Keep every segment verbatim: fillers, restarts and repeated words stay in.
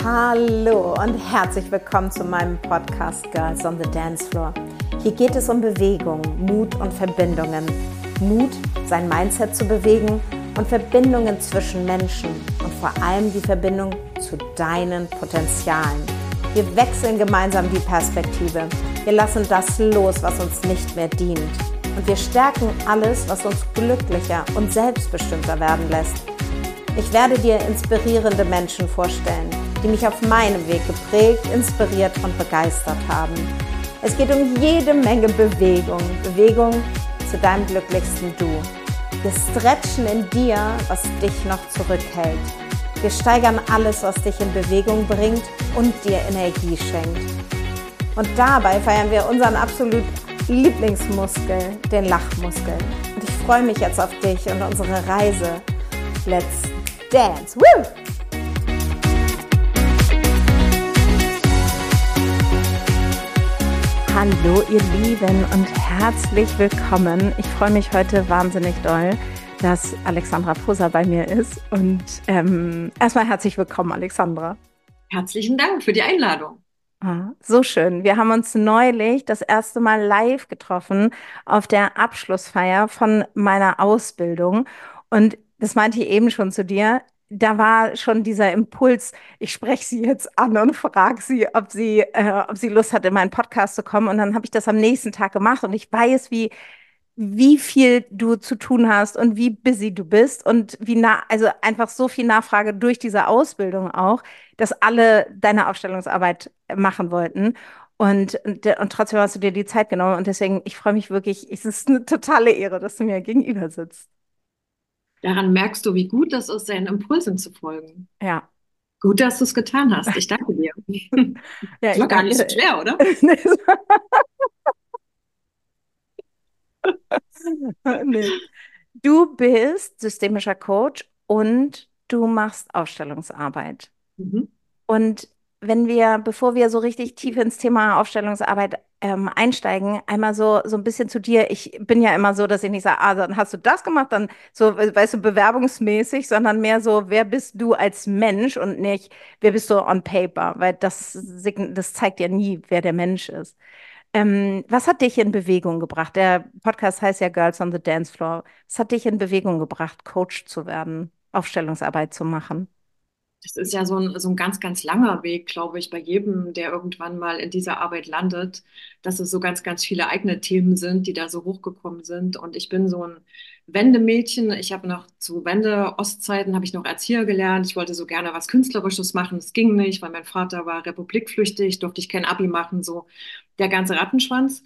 Hallo und herzlich willkommen zu meinem Podcast Girls on the Dance Floor. Hier geht es um Bewegung, Mut und Verbindungen. Mut, sein Mindset zu bewegen und Verbindungen zwischen Menschen und vor allem die Verbindung zu deinen Potenzialen. Wir wechseln gemeinsam die Perspektive. Wir lassen das los, was uns nicht mehr dient. Und wir stärken alles, was uns glücklicher und selbstbestimmter werden lässt. Ich werde dir inspirierende Menschen vorstellen, die mich auf meinem Weg geprägt, inspiriert und begeistert haben. Es geht um jede Menge Bewegung. Bewegung zu deinem glücklichsten Du. Wir stretchen in dir, was dich noch zurückhält. Wir steigern alles, was dich in Bewegung bringt und dir Energie schenkt. Und dabei feiern wir unseren absolut Lieblingsmuskel, den Lachmuskel. Und ich freue mich jetzt auf dich und unsere Reise. Let's dance! Woo! Hallo ihr Lieben und herzlich willkommen. Ich freue mich heute wahnsinnig doll, dass Alexandra Poser bei mir ist. Und ähm, erstmal herzlich willkommen, Alexandra. Herzlichen Dank für die Einladung. Ah, so schön. Wir haben uns neulich das erste Mal live getroffen auf der Abschlussfeier von meiner Ausbildung. Und das meinte ich eben schon zu dir. Da war schon dieser Impuls, ich spreche sie jetzt an und frage sie, ob sie, äh, ob sie Lust hat, in meinen Podcast zu kommen. Und dann habe ich das am nächsten Tag gemacht und ich weiß, wie, wie viel du zu tun hast und wie busy du bist und wie nah, also einfach so viel Nachfrage durch diese Ausbildung auch, dass alle deine Aufstellungsarbeit machen wollten. Und, und, und trotzdem hast du dir die Zeit genommen. Und deswegen, ich freue mich wirklich, es ist eine totale Ehre, dass du mir gegenüber sitzt. Daran merkst du, wie gut das ist, seinen Impulsen zu folgen. Ja. Gut, dass du es getan hast. Ich danke dir. Ja, Das ich war gar danke. nicht so schwer, oder? Nee. Du bist systemischer Coach und du machst Aufstellungsarbeit. Mhm. Und wenn wir, bevor wir so richtig tief ins Thema Aufstellungsarbeit ähm, einsteigen, einmal so, so ein bisschen zu dir. Ich bin ja immer so, dass ich nicht sage, ah, dann hast du das gemacht, dann so, weißt du, bewerbungsmäßig, sondern mehr so, wer bist du als Mensch und nicht, wer bist du on paper, weil das, sign- das zeigt ja nie, wer der Mensch ist. Ähm, was hat dich in Bewegung gebracht? Der Podcast heißt ja Girls on the Dance Floor. Was hat dich in Bewegung gebracht, Coach zu werden, Aufstellungsarbeit zu machen? Das ist ja so ein, so ein ganz, ganz langer Weg, glaube ich, bei jedem, der irgendwann mal in dieser Arbeit landet, dass es so ganz, ganz viele eigene Themen sind, die da so hochgekommen sind. Und ich bin so ein Wendemädchen. Ich habe noch zu Wende-Ostzeiten habe ich noch Erzieher gelernt. Ich wollte so gerne was Künstlerisches machen. Es ging nicht, weil mein Vater war republikflüchtig, durfte ich kein Abi machen, so der ganze Rattenschwanz.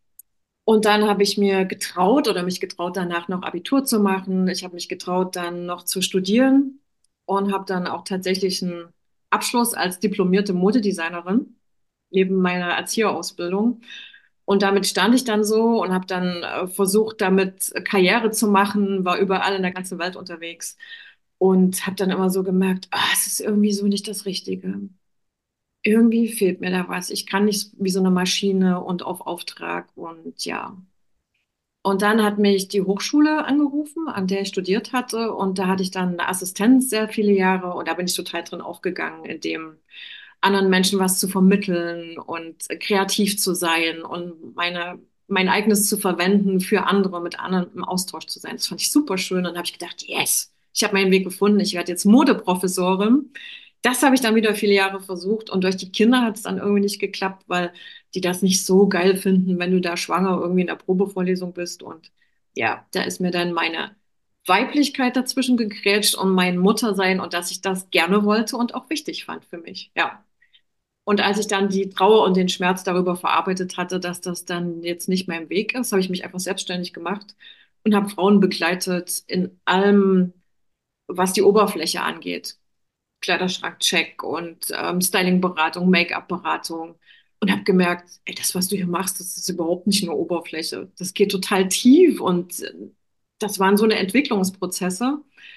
Und dann habe ich mir getraut oder mich getraut, danach noch Abitur zu machen. Ich habe mich getraut, dann noch zu studieren und habe dann auch tatsächlich einen Abschluss als diplomierte Modedesignerin neben meiner Erzieherausbildung. Und damit stand ich dann so und habe dann äh, versucht, damit Karriere zu machen, war überall in der ganzen Welt unterwegs und habe dann immer so gemerkt, ah, es ist irgendwie so nicht das Richtige. Irgendwie fehlt mir da was. Ich kann nicht wie so eine Maschine und auf Auftrag und ja. Und dann hat mich die Hochschule angerufen, an der ich studiert hatte. Und da hatte ich dann eine Assistenz sehr viele Jahre. Und da bin ich total drin aufgegangen, in dem anderen Menschen was zu vermitteln und kreativ zu sein und meine, mein eigenes zu verwenden für andere, mit anderen im Austausch zu sein. Das fand ich super schön. Und dann habe ich gedacht, yes, ich habe meinen Weg gefunden. Ich werde jetzt Modeprofessorin. Das habe ich dann wieder viele Jahre versucht. Und durch die Kinder hat es dann irgendwie nicht geklappt, weil die das nicht so geil finden, wenn du da schwanger irgendwie in der Probevorlesung bist. Und ja, da ist mir dann meine Weiblichkeit dazwischen gegrätscht und mein Muttersein und dass ich das gerne wollte und auch wichtig fand für mich. Ja. Und als ich dann die Trauer und den Schmerz darüber verarbeitet hatte, dass das dann jetzt nicht mein Weg ist, habe ich mich einfach selbstständig gemacht und habe Frauen begleitet in allem, was die Oberfläche angeht. Kleiderschrankcheck und ähm, Stylingberatung, Make-up-Beratung und habe gemerkt, ey, das, was du hier machst, das ist überhaupt nicht nur Oberfläche. Das geht total tief und äh, das waren so eine Entwicklungsprozesse.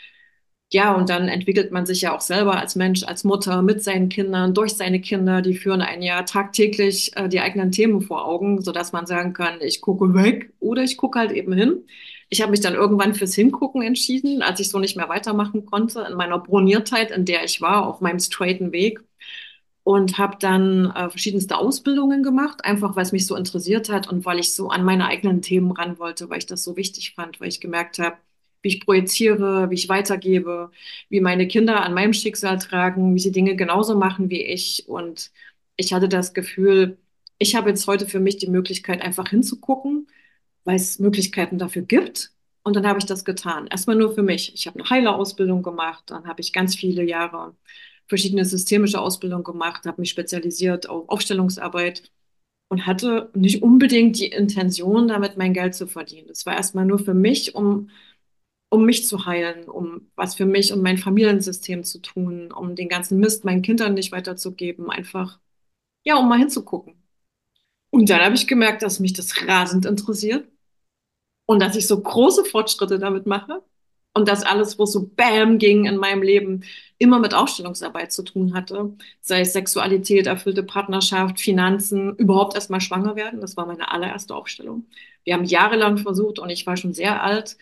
Ja, und dann entwickelt man sich ja auch selber als Mensch, als Mutter mit seinen Kindern, durch seine Kinder, die führen einen ja tagtäglich äh, die eigenen Themen vor Augen, sodass man sagen kann, ich gucke weg oder ich gucke halt eben hin. Ich habe mich dann irgendwann fürs Hingucken entschieden, als ich so nicht mehr weitermachen konnte, in meiner Borniertheit, in der ich war, auf meinem straighten Weg. und habe dann äh, verschiedenste Ausbildungen gemacht, einfach weil es mich so interessiert hat und weil ich so an meine eigenen Themen ran wollte, weil ich das so wichtig fand, weil ich gemerkt habe, wie ich projiziere, wie ich weitergebe, wie meine Kinder an meinem Schicksal tragen, wie sie Dinge genauso machen wie ich. Und ich hatte das Gefühl, ich habe jetzt heute für mich die Möglichkeit, einfach hinzugucken, weil es Möglichkeiten dafür gibt. Und dann habe ich das getan. Erstmal nur für mich. Ich habe eine Heilerausbildung gemacht, dann habe ich ganz viele Jahre verschiedene systemische Ausbildungen gemacht, habe mich spezialisiert auf Aufstellungsarbeit und hatte nicht unbedingt die Intention, damit mein Geld zu verdienen. Das war erstmal nur für mich, um, um mich zu heilen, um was für mich und mein Familiensystem zu tun, um den ganzen Mist meinen Kindern nicht weiterzugeben, einfach, ja, um mal hinzugucken. Und dann habe ich gemerkt, dass mich das rasend interessiert und dass ich so große Fortschritte damit mache und dass alles, wo so Bam ging in meinem Leben, immer mit Aufstellungsarbeit zu tun hatte, sei es Sexualität, erfüllte Partnerschaft, Finanzen, überhaupt erstmal schwanger werden. Das war meine allererste Aufstellung. Wir haben jahrelang versucht und ich war schon sehr alt.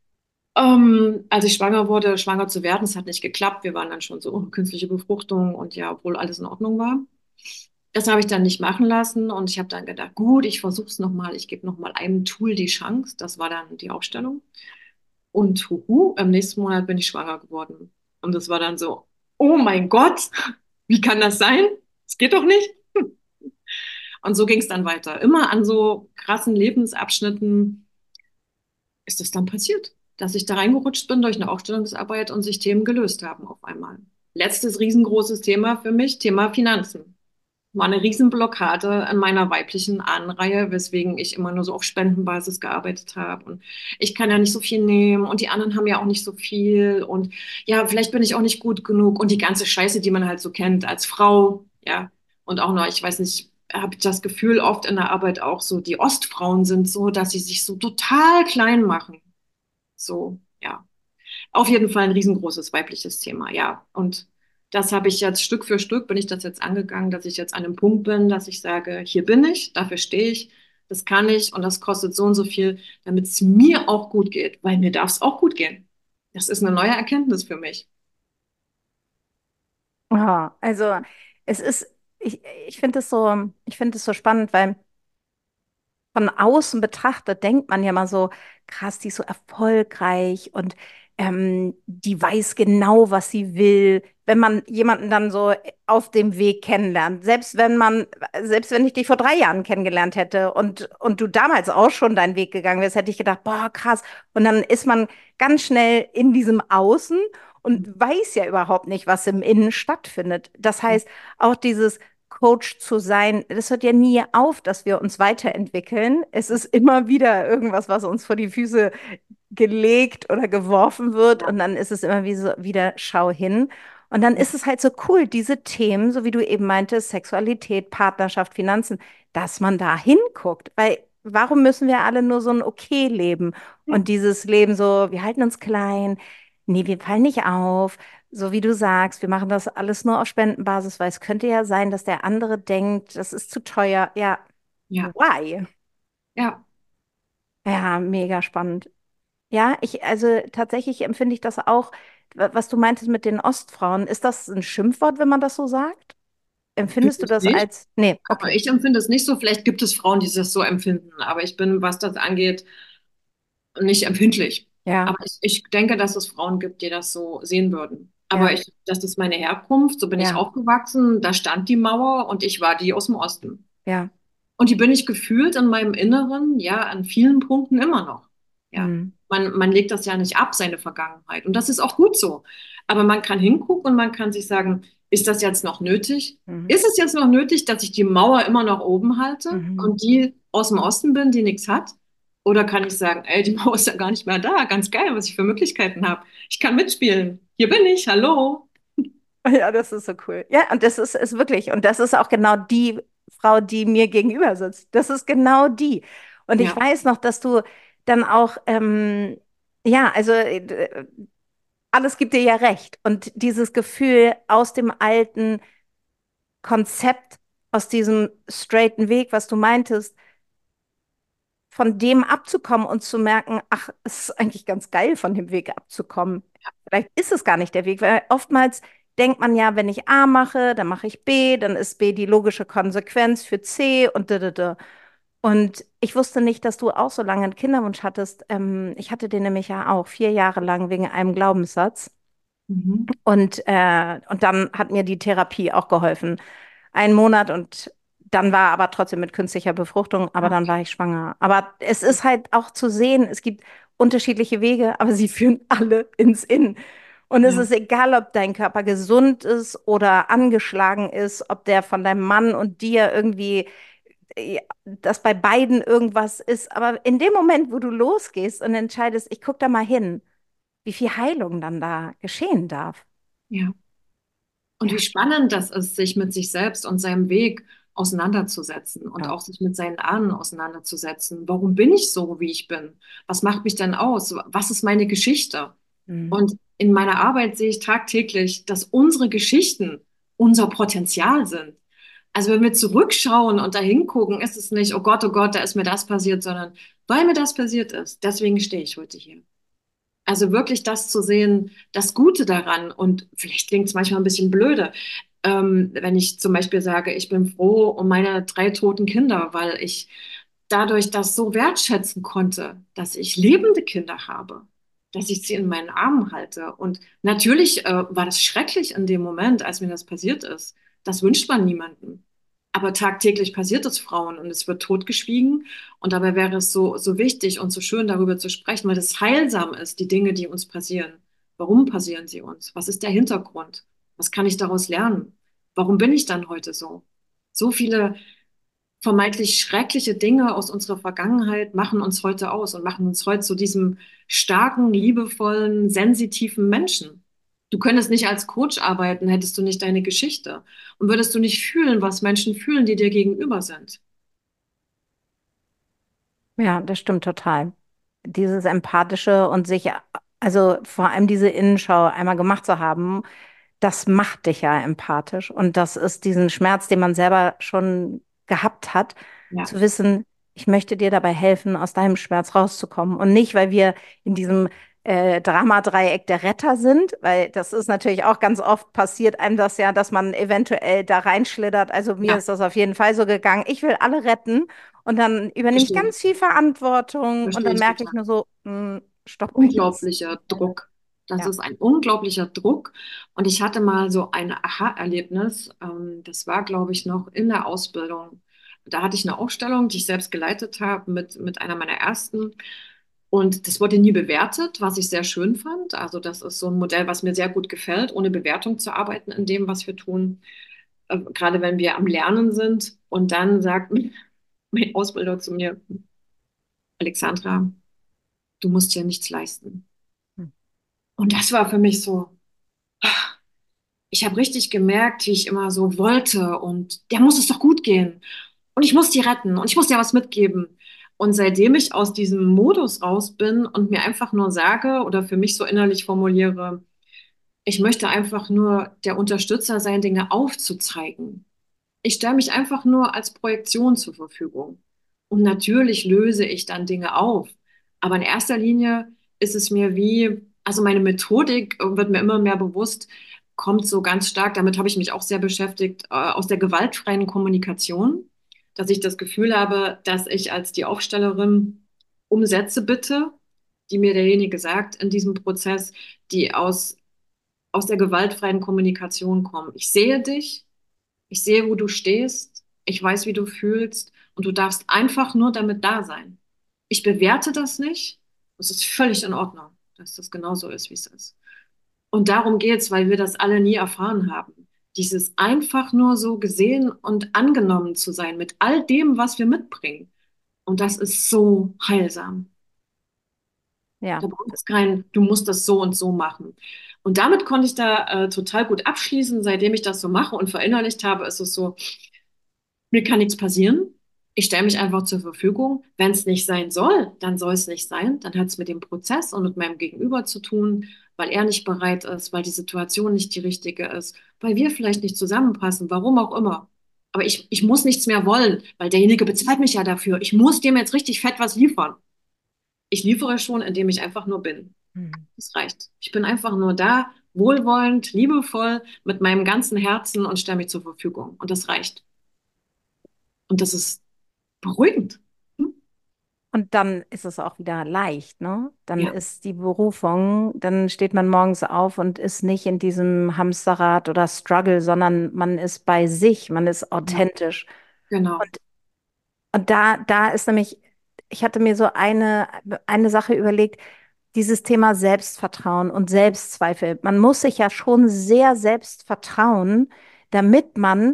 Ähm, als ich schwanger wurde, schwanger zu werden, es hat nicht geklappt. Wir waren dann schon so oh, künstliche Befruchtung und ja, obwohl alles in Ordnung war. Das habe ich dann nicht machen lassen und ich habe dann gedacht, gut, ich versuche es nochmal, ich gebe nochmal einem Tool die Chance. Das war dann die Aufstellung. Und huhu, im nächsten Monat bin ich schwanger geworden. Und das war dann so, oh mein Gott, wie kann das sein? Das geht doch nicht. Und so ging es dann weiter. Immer an so krassen Lebensabschnitten ist es dann passiert, dass ich da reingerutscht bin durch eine Aufstellungsarbeit und sich Themen gelöst haben auf einmal. Letztes riesengroßes Thema für mich, Thema Finanzen. War eine Riesenblockade in meiner weiblichen Ahnenreihe, weswegen ich immer nur so auf Spendenbasis gearbeitet habe. Und ich kann ja nicht so viel nehmen und die anderen haben ja auch nicht so viel. Und ja, vielleicht bin ich auch nicht gut genug. Und die ganze Scheiße, die man halt so kennt als Frau, ja. Und auch noch, ich weiß nicht, habe ich das Gefühl oft in der Arbeit auch so, die Ostfrauen sind so, dass sie sich so total klein machen. So, ja. Auf jeden Fall ein riesengroßes weibliches Thema, ja. Und das habe ich jetzt Stück für Stück, bin ich das jetzt angegangen, dass ich jetzt an einem Punkt bin, dass ich sage, hier bin ich, dafür stehe ich, das kann ich und das kostet so und so viel, damit es mir auch gut geht, weil mir darf es auch gut gehen. Das ist eine neue Erkenntnis für mich. Ja, also es ist, ich, ich finde es so, ich finde es so spannend, weil von außen betrachtet denkt man ja mal so, krass, die ist so erfolgreich und ähm, die weiß genau, was sie will. Wenn man jemanden dann so auf dem Weg kennenlernt, selbst wenn man, selbst wenn ich dich vor drei Jahren kennengelernt hätte und, und du damals auch schon deinen Weg gegangen wärst, hätte ich gedacht, boah, krass. Und dann ist man ganz schnell in diesem Außen und weiß ja überhaupt nicht, was im Innen stattfindet. Das heißt, auch dieses Coach zu sein, das hört ja nie auf, dass wir uns weiterentwickeln. Es ist immer wieder irgendwas, was uns vor die Füße gelegt oder geworfen wird und dann ist es immer wie so, wieder schau hin. Und dann ist es halt so cool, diese Themen, so wie du eben meintest, Sexualität, Partnerschaft, Finanzen, dass man da hinguckt. Weil warum müssen wir alle nur so ein Okay leben und dieses Leben so, wir halten uns klein, nee, wir fallen nicht auf, so wie du sagst, wir machen das alles nur auf Spendenbasis, weil es könnte ja sein, dass der andere denkt, das ist zu teuer. Ja, Ja, why? ja. Ja, mega spannend. Ja, ich, also tatsächlich empfinde ich das auch, wa- was du meintest mit den Ostfrauen. Ist das ein Schimpfwort, wenn man das so sagt? Finde Empfindest du ich das nicht. als, nee, Aber okay, ich empfinde es nicht so. Vielleicht gibt es Frauen, die das so empfinden. Aber ich bin, was das angeht, nicht empfindlich. ja, Aber ich, ich denke, dass es Frauen gibt, die das so sehen würden. Aber ja, ich, das ist meine Herkunft, so bin ich ja, aufgewachsen, da stand die Mauer und ich war die aus dem Osten. ja, Und die bin ich gefühlt in meinem Inneren, ja, an vielen Punkten immer noch. Ja. hm, Man, man legt das ja nicht ab, seine Vergangenheit. Und das ist auch gut so. Aber man kann hingucken und man kann sich sagen, ist das jetzt noch nötig? mhm, Ist es jetzt noch nötig, dass ich die Mauer immer noch oben halte mhm. und die aus dem Osten bin, die nichts hat? Oder kann ich sagen, ey, die Mauer ist ja gar nicht mehr da. Ganz geil, was ich für Möglichkeiten habe. Ich kann mitspielen. Hier bin ich. Hallo. Ja, das ist so cool. Ja, und das ist, ist wirklich, und das ist auch genau die Frau, die mir gegenüber sitzt. Das ist genau die. Und ich Ja, weiß noch, dass du dann auch, ähm, ja, also äh, alles gibt dir ja recht. Und dieses Gefühl aus dem alten Konzept, aus diesem straighten Weg, was du meintest, von dem abzukommen und zu merken, ach, es ist eigentlich ganz geil, von dem Weg abzukommen. Vielleicht ist es gar nicht der Weg, weil oftmals denkt man ja, wenn ich A mache, dann mache ich B, dann ist B die logische Konsequenz für C und da, da, da. Und ich wusste nicht, dass du auch so lange einen Kinderwunsch hattest. Ähm, ich hatte den nämlich ja auch vier Jahre lang wegen einem Glaubenssatz. Mhm. Und, äh, und dann hat mir die Therapie auch geholfen. Einen Monat und dann war aber trotzdem mit künstlicher Befruchtung, aber Ah, dann war ich schwanger. Aber es ist halt auch zu sehen, es gibt unterschiedliche Wege, aber sie führen alle ins Innen. Und es ja, ist egal, ob dein Körper gesund ist oder angeschlagen ist, ob der von deinem Mann und dir irgendwie, ja, dass bei beiden irgendwas ist. Aber in dem Moment, wo du losgehst und entscheidest, ich gucke da mal hin, wie viel Heilung dann da geschehen darf. ja. Und wie Ja, spannend das ist, sich mit sich selbst und seinem Weg auseinanderzusetzen und ja. auch sich mit seinen Ahnen auseinanderzusetzen. Warum bin ich so, wie ich bin? Was macht mich denn aus? Was ist meine Geschichte? Hm. Und in meiner Arbeit sehe ich tagtäglich, dass unsere Geschichten unser Potenzial sind. Also wenn wir zurückschauen und da hingucken, ist es nicht, oh Gott, oh Gott, da ist mir das passiert, sondern weil mir das passiert ist, deswegen stehe ich heute hier. Also wirklich das zu sehen, das Gute daran. Und vielleicht klingt es manchmal ein bisschen blöde, ähm, wenn ich zum Beispiel sage, ich bin froh um meine drei toten Kinder, weil ich dadurch das so wertschätzen konnte, dass ich lebende Kinder habe, dass ich sie in meinen Armen halte. Und natürlich, äh, war das schrecklich in dem Moment, als mir das passiert ist. Das wünscht man niemandem. Aber tagtäglich passiert es Frauen und es wird totgeschwiegen. Und dabei wäre es so, so wichtig und so schön, darüber zu sprechen, weil es heilsam ist, die Dinge, die uns passieren. Warum passieren sie uns? Was ist der Hintergrund? Was kann ich daraus lernen? Warum bin ich dann heute so? So viele vermeintlich schreckliche Dinge aus unserer Vergangenheit machen uns heute aus und machen uns heute zu diesem starken, liebevollen, sensitiven Menschen. Du könntest nicht als Coach arbeiten, hättest du nicht deine Geschichte und würdest du nicht fühlen, was Menschen fühlen, die dir gegenüber sind. Ja, das stimmt total. Dieses Empathische und sich, also vor allem diese Innenschau einmal gemacht zu haben, das macht dich ja empathisch. Und das ist diesen Schmerz, den man selber schon gehabt hat, Ja, zu wissen, ich möchte dir dabei helfen, aus deinem Schmerz rauszukommen. Und nicht, weil wir in diesem äh, Dramadreieck der Retter sind, weil das ist natürlich auch ganz oft passiert einem das ja, dass man eventuell da reinschlittert. Also mir ja, ist das auf jeden Fall so gegangen. Ich will alle retten und dann übernehme ich verstehe ich. ganz viel Verantwortung und Verstehe dann ich merke total. ich nur so, mh, stopp jetzt. Unglaublicher Druck. Das Ja. ist ein unglaublicher Druck. Und ich hatte mal so ein Aha-Erlebnis. Ähm, das war, glaube ich, noch in der Ausbildung. Da hatte ich eine Ausstellung, die ich selbst geleitet habe, mit, mit einer meiner ersten. Und das wurde nie bewertet, was ich sehr schön fand. Also das ist so ein Modell, was mir sehr gut gefällt, ohne Bewertung zu arbeiten in dem, was wir tun. Äh, gerade wenn wir am Lernen sind. Und dann sagt mein Ausbilder zu mir, Alexandra, du musst ja nichts leisten. Hm. Und das war für mich so, ich habe richtig gemerkt, wie ich immer so wollte und der muss es doch gut gehen und ich muss die retten und ich muss dir was mitgeben. Und seitdem ich aus diesem Modus raus bin und mir einfach nur sage oder für mich so innerlich formuliere, ich möchte einfach nur der Unterstützer sein, Dinge aufzuzeigen. Ich stelle mich einfach nur als Projektion zur Verfügung. Und natürlich löse ich dann Dinge auf. Aber in erster Linie ist es mir wie, also meine Methodik wird mir immer mehr bewusst, kommt so ganz stark, damit habe ich mich auch sehr beschäftigt, äh, aus der gewaltfreien Kommunikation, dass ich das Gefühl habe, dass ich als die Aufstellerin um Sätze bitte, die mir derjenige sagt in diesem Prozess, die aus, aus der gewaltfreien Kommunikation kommen. Ich sehe dich, ich sehe, wo du stehst. Ich weiß, wie du fühlst. Und du darfst einfach nur damit da sein. Ich bewerte das nicht. Es ist völlig in Ordnung, dass das genauso ist, wie es ist. Und darum geht's, weil wir das alle nie erfahren haben. Dieses einfach nur so gesehen und angenommen zu sein mit all dem, was wir mitbringen. Und das ist so heilsam. Da Ja. braucht es kein, du musst das so und so machen. Und damit konnte ich da äh, total gut abschließen. Seitdem ich das so mache und verinnerlicht habe, ist es so, mir kann nichts passieren. Ich stelle mich einfach zur Verfügung. Wenn es nicht sein soll, dann soll es nicht sein. Dann hat es mit dem Prozess und mit meinem Gegenüber zu tun, weil er nicht bereit ist, weil die Situation nicht die richtige ist, weil wir vielleicht nicht zusammenpassen, warum auch immer. Aber ich, ich muss nichts mehr wollen, weil derjenige bezahlt mich ja dafür. Ich muss dem jetzt richtig fett was liefern. Ich liefere schon, indem ich einfach nur bin. Hm. Das reicht. Ich bin einfach nur da, wohlwollend, liebevoll, mit meinem ganzen Herzen und stelle mich zur Verfügung. Und das reicht. Und das ist beruhigend. Hm? Und dann ist es auch wieder leicht, ne? Dann Ja, ist die Berufung, dann steht man morgens auf und ist nicht in diesem Hamsterrad oder Struggle, sondern man ist bei sich, man ist ja, authentisch. genau. Und, und da, da ist nämlich, ich hatte mir so eine, eine Sache überlegt, dieses Thema Selbstvertrauen und Selbstzweifel. Man muss sich ja schon sehr selbst vertrauen, damit man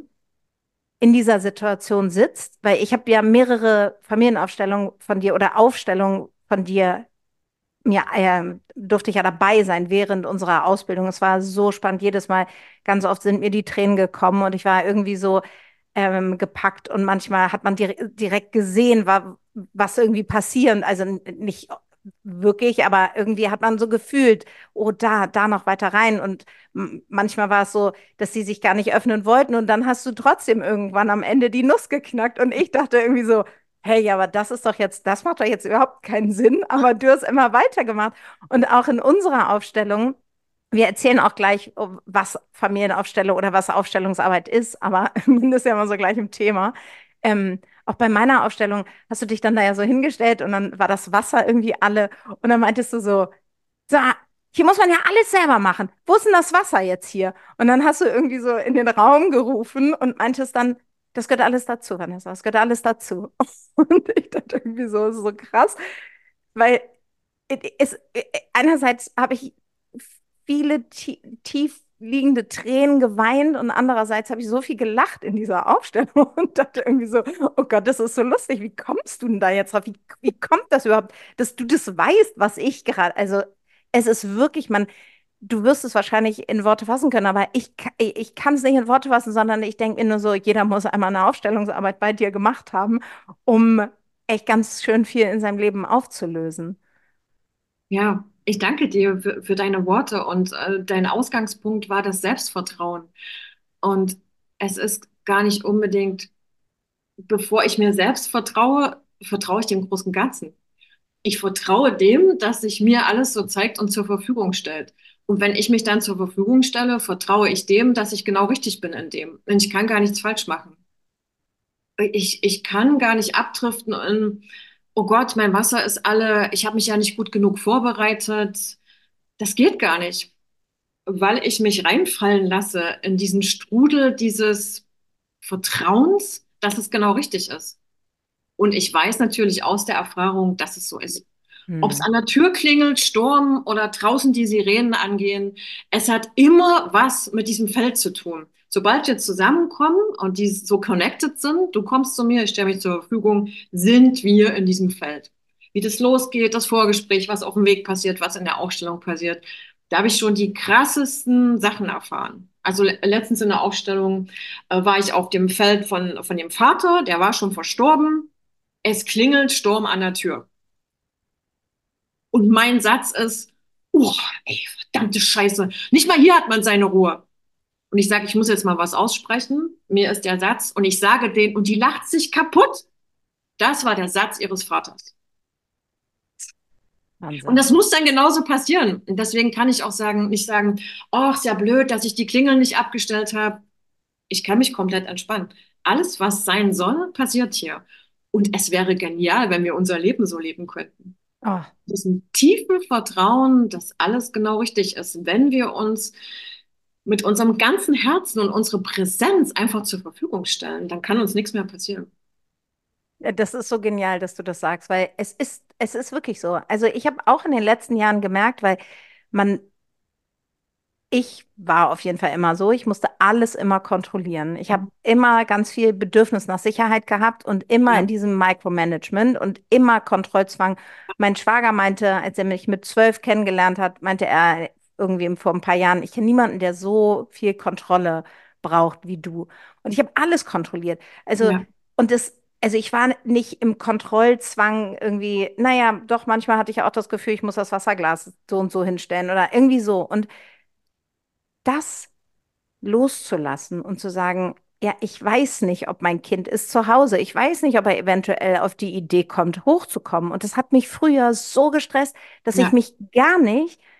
in dieser Situation sitzt, weil ich habe ja mehrere Familienaufstellungen von dir oder Aufstellungen von dir mir äh, durfte ich ja dabei sein während unserer Ausbildung. Es war so spannend. Jedes Mal, ganz oft sind mir die Tränen gekommen und ich war irgendwie so ähm, gepackt und manchmal hat man dir direkt gesehen, war, was irgendwie passiert. Also n- nicht wirklich, aber irgendwie hat man so gefühlt, oh, da, da noch weiter rein. Und m- manchmal war es so, dass sie sich gar nicht öffnen wollten und dann hast du trotzdem irgendwann am Ende die Nuss geknackt und ich dachte irgendwie so, hey, aber das ist doch jetzt, das macht doch jetzt überhaupt keinen Sinn, aber du hast immer weitergemacht. Und auch in unserer Aufstellung, wir erzählen auch gleich, was Familienaufstellung oder was Aufstellungsarbeit ist, aber man ist ja immer so gleich im Thema. Ähm, auch bei meiner Aufstellung hast du dich dann da ja so hingestellt und dann war das Wasser irgendwie alle und dann meintest du so, so, hier muss man ja alles selber machen. Wo ist denn das Wasser jetzt hier? Und dann hast du irgendwie so in den Raum gerufen und meintest dann, das gehört alles dazu, Vanessa, das gehört alles dazu. Und ich dachte irgendwie so, so krass, weil es, einerseits habe ich viele tie tief liegende Tränen geweint und andererseits habe ich so viel gelacht in dieser Aufstellung und dachte irgendwie so, oh Gott, das ist so lustig. Wie kommst du denn da jetzt drauf? Wie, wie kommt das überhaupt, dass du das weißt, was ich gerade, also es ist wirklich, man, du wirst es wahrscheinlich in Worte fassen können, aber ich, ka- ich kann es nicht in Worte fassen, sondern ich denke mir nur so, jeder muss einmal eine Aufstellungsarbeit bei dir gemacht haben, um echt ganz schön viel in seinem Leben aufzulösen. Ja, ich danke dir für, für deine Worte und äh, dein Ausgangspunkt war das Selbstvertrauen. Und es ist gar nicht unbedingt, bevor ich mir selbst vertraue, vertraue ich dem großen Ganzen. Ich vertraue dem, dass sich mir alles so zeigt und zur Verfügung stellt. Und wenn ich mich dann zur Verfügung stelle, vertraue ich dem, dass ich genau richtig bin in dem. Und ich kann gar nichts falsch machen. Ich, ich kann gar nicht abdriften in, oh Gott, mein Wasser ist alle, ich habe mich ja nicht gut genug vorbereitet. Das geht gar nicht, weil ich mich reinfallen lasse in diesen Strudel dieses Vertrauens, dass es genau richtig ist. Und ich weiß natürlich aus der Erfahrung, dass es so ist. Ob es Hm. an der Tür klingelt, Sturm oder draußen die Sirenen angehen, es hat immer was mit diesem Feld zu tun. Sobald wir zusammenkommen und die so connected sind, du kommst zu mir, ich stelle mich zur Verfügung, sind wir in diesem Feld. Wie das losgeht, das Vorgespräch, was auf dem Weg passiert, was in der Aufstellung passiert, da habe ich schon die krassesten Sachen erfahren. Also le- letztens in der Aufstellung äh, war ich auf dem Feld von, von dem Vater, der war schon verstorben. Es klingelt Sturm an der Tür. Und mein Satz ist, oh, ey, verdammte Scheiße. Nicht mal hier hat man seine Ruhe. Und ich sage, ich muss jetzt mal was aussprechen. Mir ist der Satz und ich sage den und die lacht sich kaputt. Das war der Satz ihres Vaters. Und Wahnsinn. das muss dann genauso passieren. Und deswegen kann ich auch sagen, nicht sagen, oh, ist ja blöd, dass ich die Klingel nicht abgestellt habe. Ich kann mich komplett entspannen. Alles, was sein soll, passiert hier. Und es wäre genial, wenn wir unser Leben so leben könnten. Oh, Diesem tiefen Vertrauen, dass alles genau richtig ist, wenn wir uns mit unserem ganzen Herzen und unsere Präsenz einfach zur Verfügung stellen, dann kann uns nichts mehr passieren. ja, das ist so genial, dass du das sagst, weil es ist, es ist wirklich so. Also ich habe auch in den letzten Jahren gemerkt, weil man, ich war auf jeden Fall immer so, ich musste alles immer kontrollieren. Ich habe immer ganz viel Bedürfnis nach Sicherheit gehabt und immer in Ja, diesem Micromanagement und immer Kontrollzwang. Mein Schwager meinte, als er mich mit zwölf kennengelernt hat, meinte er irgendwie vor ein paar Jahren, ich kenne niemanden, der so viel Kontrolle braucht wie du. Und ich habe alles kontrolliert. Also, ja, und das, also ich war nicht im Kontrollzwang irgendwie, naja, doch manchmal hatte ich auch das Gefühl, ich muss das Wasserglas so und so hinstellen oder irgendwie so. Und das loszulassen und zu sagen, ja, ich weiß nicht, ob mein Kind ist zu Hause. Ich weiß nicht, ob er eventuell auf die Idee kommt, hochzukommen. Und das hat mich früher so gestresst, dass ich ja, mich gar nicht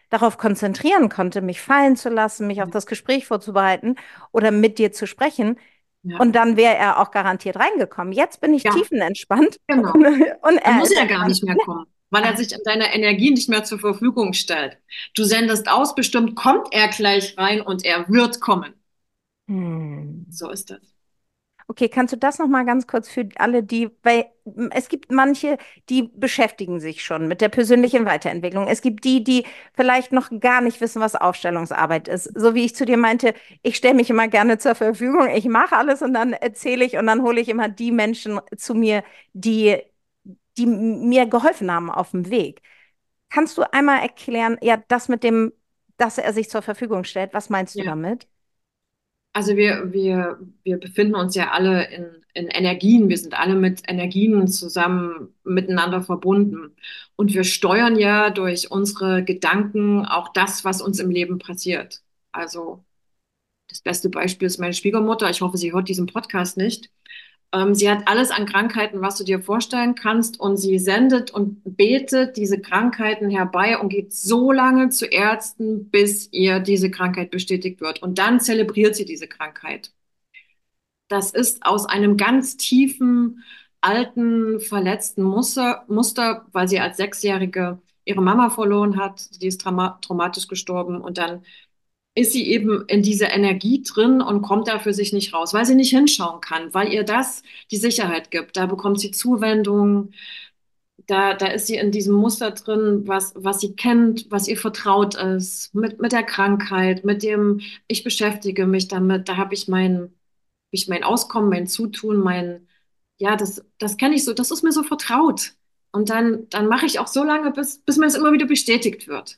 darauf konzentrieren konnte, mich fallen zu lassen, mich auf das Gespräch vorzubereiten oder mit dir zu sprechen. Ja, Und dann wäre er auch garantiert reingekommen. Jetzt bin ich ja, tiefenentspannt genau. und, und Er er muss ist ja gar entspannt. nicht mehr kommen, weil er sich an deiner Energie nicht mehr zur Verfügung stellt. Du sendest aus, bestimmt kommt er gleich rein und er wird kommen. Hm. So ist das. Okay, kannst du das noch mal ganz kurz für alle, die, weil m, es gibt manche, die beschäftigen sich schon mit der persönlichen Weiterentwicklung. Es gibt die, die vielleicht noch gar nicht wissen, was Aufstellungsarbeit ist. So wie ich zu dir meinte, ich stelle mich immer gerne zur Verfügung, ich mache alles und dann erzähle ich und dann hole ich immer die Menschen zu mir, die, die mir geholfen haben auf dem Weg. Kannst du einmal erklären, ja, das mit dem, dass er sich zur Verfügung stellt, was meinst du Ja. damit? Also wir, wir, wir befinden uns ja alle in, in Energien. Wir sind alle mit Energien zusammen miteinander verbunden. Und wir steuern ja durch unsere Gedanken auch das, was uns im Leben passiert. Also das beste Beispiel ist meine Schwiegermutter. Ich hoffe, sie hört diesen Podcast nicht. Ähm, sie hat alles an Krankheiten, was du dir vorstellen kannst, und sie sendet und betet diese Krankheiten herbei und geht so lange zu Ärzten, bis ihr diese Krankheit bestätigt wird. Und dann zelebriert sie diese Krankheit. Das ist aus einem ganz tiefen, alten, verletzten Muster, Muster, weil sie als Sechsjährige ihre Mama verloren hat. Die ist trauma traumatisch gestorben, und dann ist sie eben in dieser Energie drin und kommt da für sich nicht raus, weil sie nicht hinschauen kann, weil ihr das die Sicherheit gibt. Da bekommt sie Zuwendung, da, da ist sie in diesem Muster drin, was, was sie kennt, was ihr vertraut ist, mit, mit der Krankheit, mit dem, ich beschäftige mich damit, da habe ich mein, ich mein Auskommen, mein Zutun, mein, ja, das, das kenne ich so, das ist mir so vertraut. Und dann, dann mache ich auch so lange, bis, bis mir es immer wieder bestätigt wird.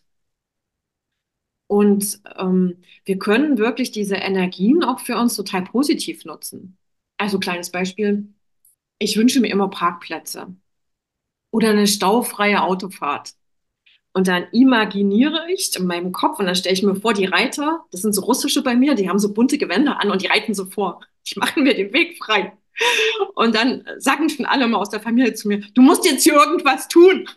Und ähm, wir können wirklich diese Energien auch für uns total positiv nutzen. Also kleines Beispiel, ich wünsche mir immer Parkplätze oder eine staufreie Autofahrt. Und dann imaginiere ich in meinem Kopf, und dann stelle ich mir vor, die Reiter, das sind so russische bei mir, die haben so bunte Gewänder an und die reiten so vor. Die machen mir den Weg frei. Und dann sagen schon alle mal aus der Familie zu mir, du musst jetzt hier irgendwas tun.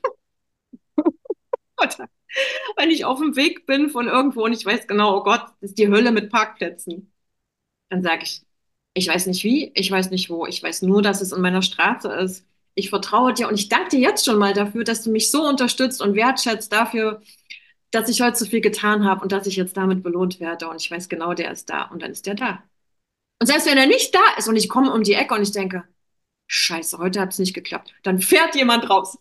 Oder wenn ich auf dem Weg bin von irgendwo und ich weiß genau, oh Gott, das ist die Hölle mit Parkplätzen. Dann sage ich, ich weiß nicht wie, ich weiß nicht wo, ich weiß nur, dass es in meiner Straße ist. Ich vertraue dir und ich danke dir jetzt schon mal dafür, dass du mich so unterstützt und wertschätzt dafür, dass ich heute so viel getan habe und dass ich jetzt damit belohnt werde. Und ich weiß genau, der ist da, und dann ist der da. Und selbst wenn er nicht da ist und ich komme um die Ecke und ich denke, Scheiße, heute hat es nicht geklappt, dann fährt jemand raus.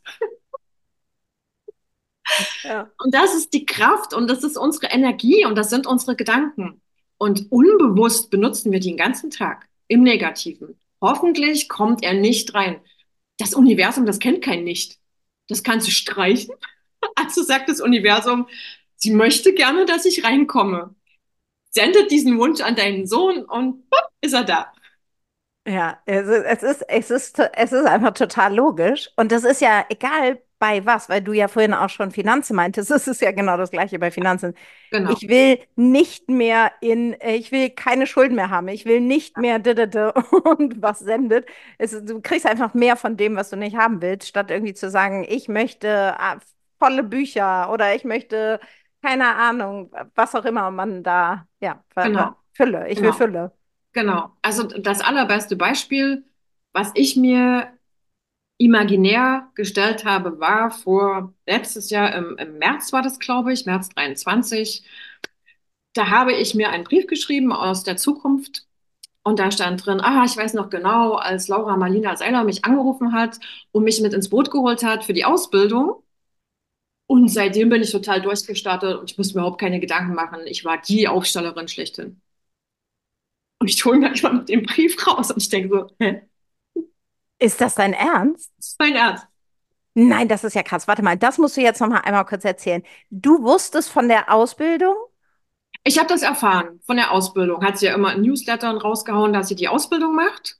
Ja. Und das ist die Kraft und das ist unsere Energie und das sind unsere Gedanken. Und unbewusst benutzen wir die den ganzen Tag im Negativen. Hoffentlich kommt er nicht rein. Das Universum, das kennt kein Nicht. Das kannst du streichen. Also sagt das Universum, sie möchte gerne, dass ich reinkomme. Sendet diesen Wunsch an deinen Sohn und pop, ist er da. Ja, es ist, es ist, es ist, es ist einfach total logisch. Und das ist ja egal bei was, weil du ja vorhin auch schon Finanzen meintest. Es ist ja genau das Gleiche bei Finanzen. Genau. Ich will nicht mehr in, äh, ich will keine Schulden mehr haben. Ich will nicht mehr d -d -d und was sendet. Es, ist- du kriegst einfach mehr von dem, was du nicht haben willst, statt irgendwie zu sagen, ich möchte ah, volle Bücher oder ich möchte, keine Ahnung, was auch immer man da, ja, ver- ver- Genau. Fülle. Ich will Genau. Fülle. Genau. Also das allerbeste Beispiel, was ich mir imaginär gestellt habe, war vor letztes Jahr im, im März war das, glaube ich, März dreiundzwanzig. Da habe ich mir einen Brief geschrieben aus der Zukunft, und da stand drin, ah, ich weiß noch genau, als Laura Marlina Seiler mich angerufen hat und mich mit ins Boot geholt hat für die Ausbildung. Und seitdem bin ich total durchgestartet und ich musste mir überhaupt keine Gedanken machen. Ich war die Aufstellerin schlechthin. Und ich hole mir manchmal mit dem Brief raus und ich denke so, hä, Ist das dein Ernst? das ist mein Ernst. Nein, das ist ja krass. Warte mal, das musst du jetzt noch mal einmal kurz erzählen. Du wusstest von der Ausbildung? Ich habe das erfahren von der Ausbildung. Hat sie ja immer in Newslettern rausgehauen, dass sie die Ausbildung macht.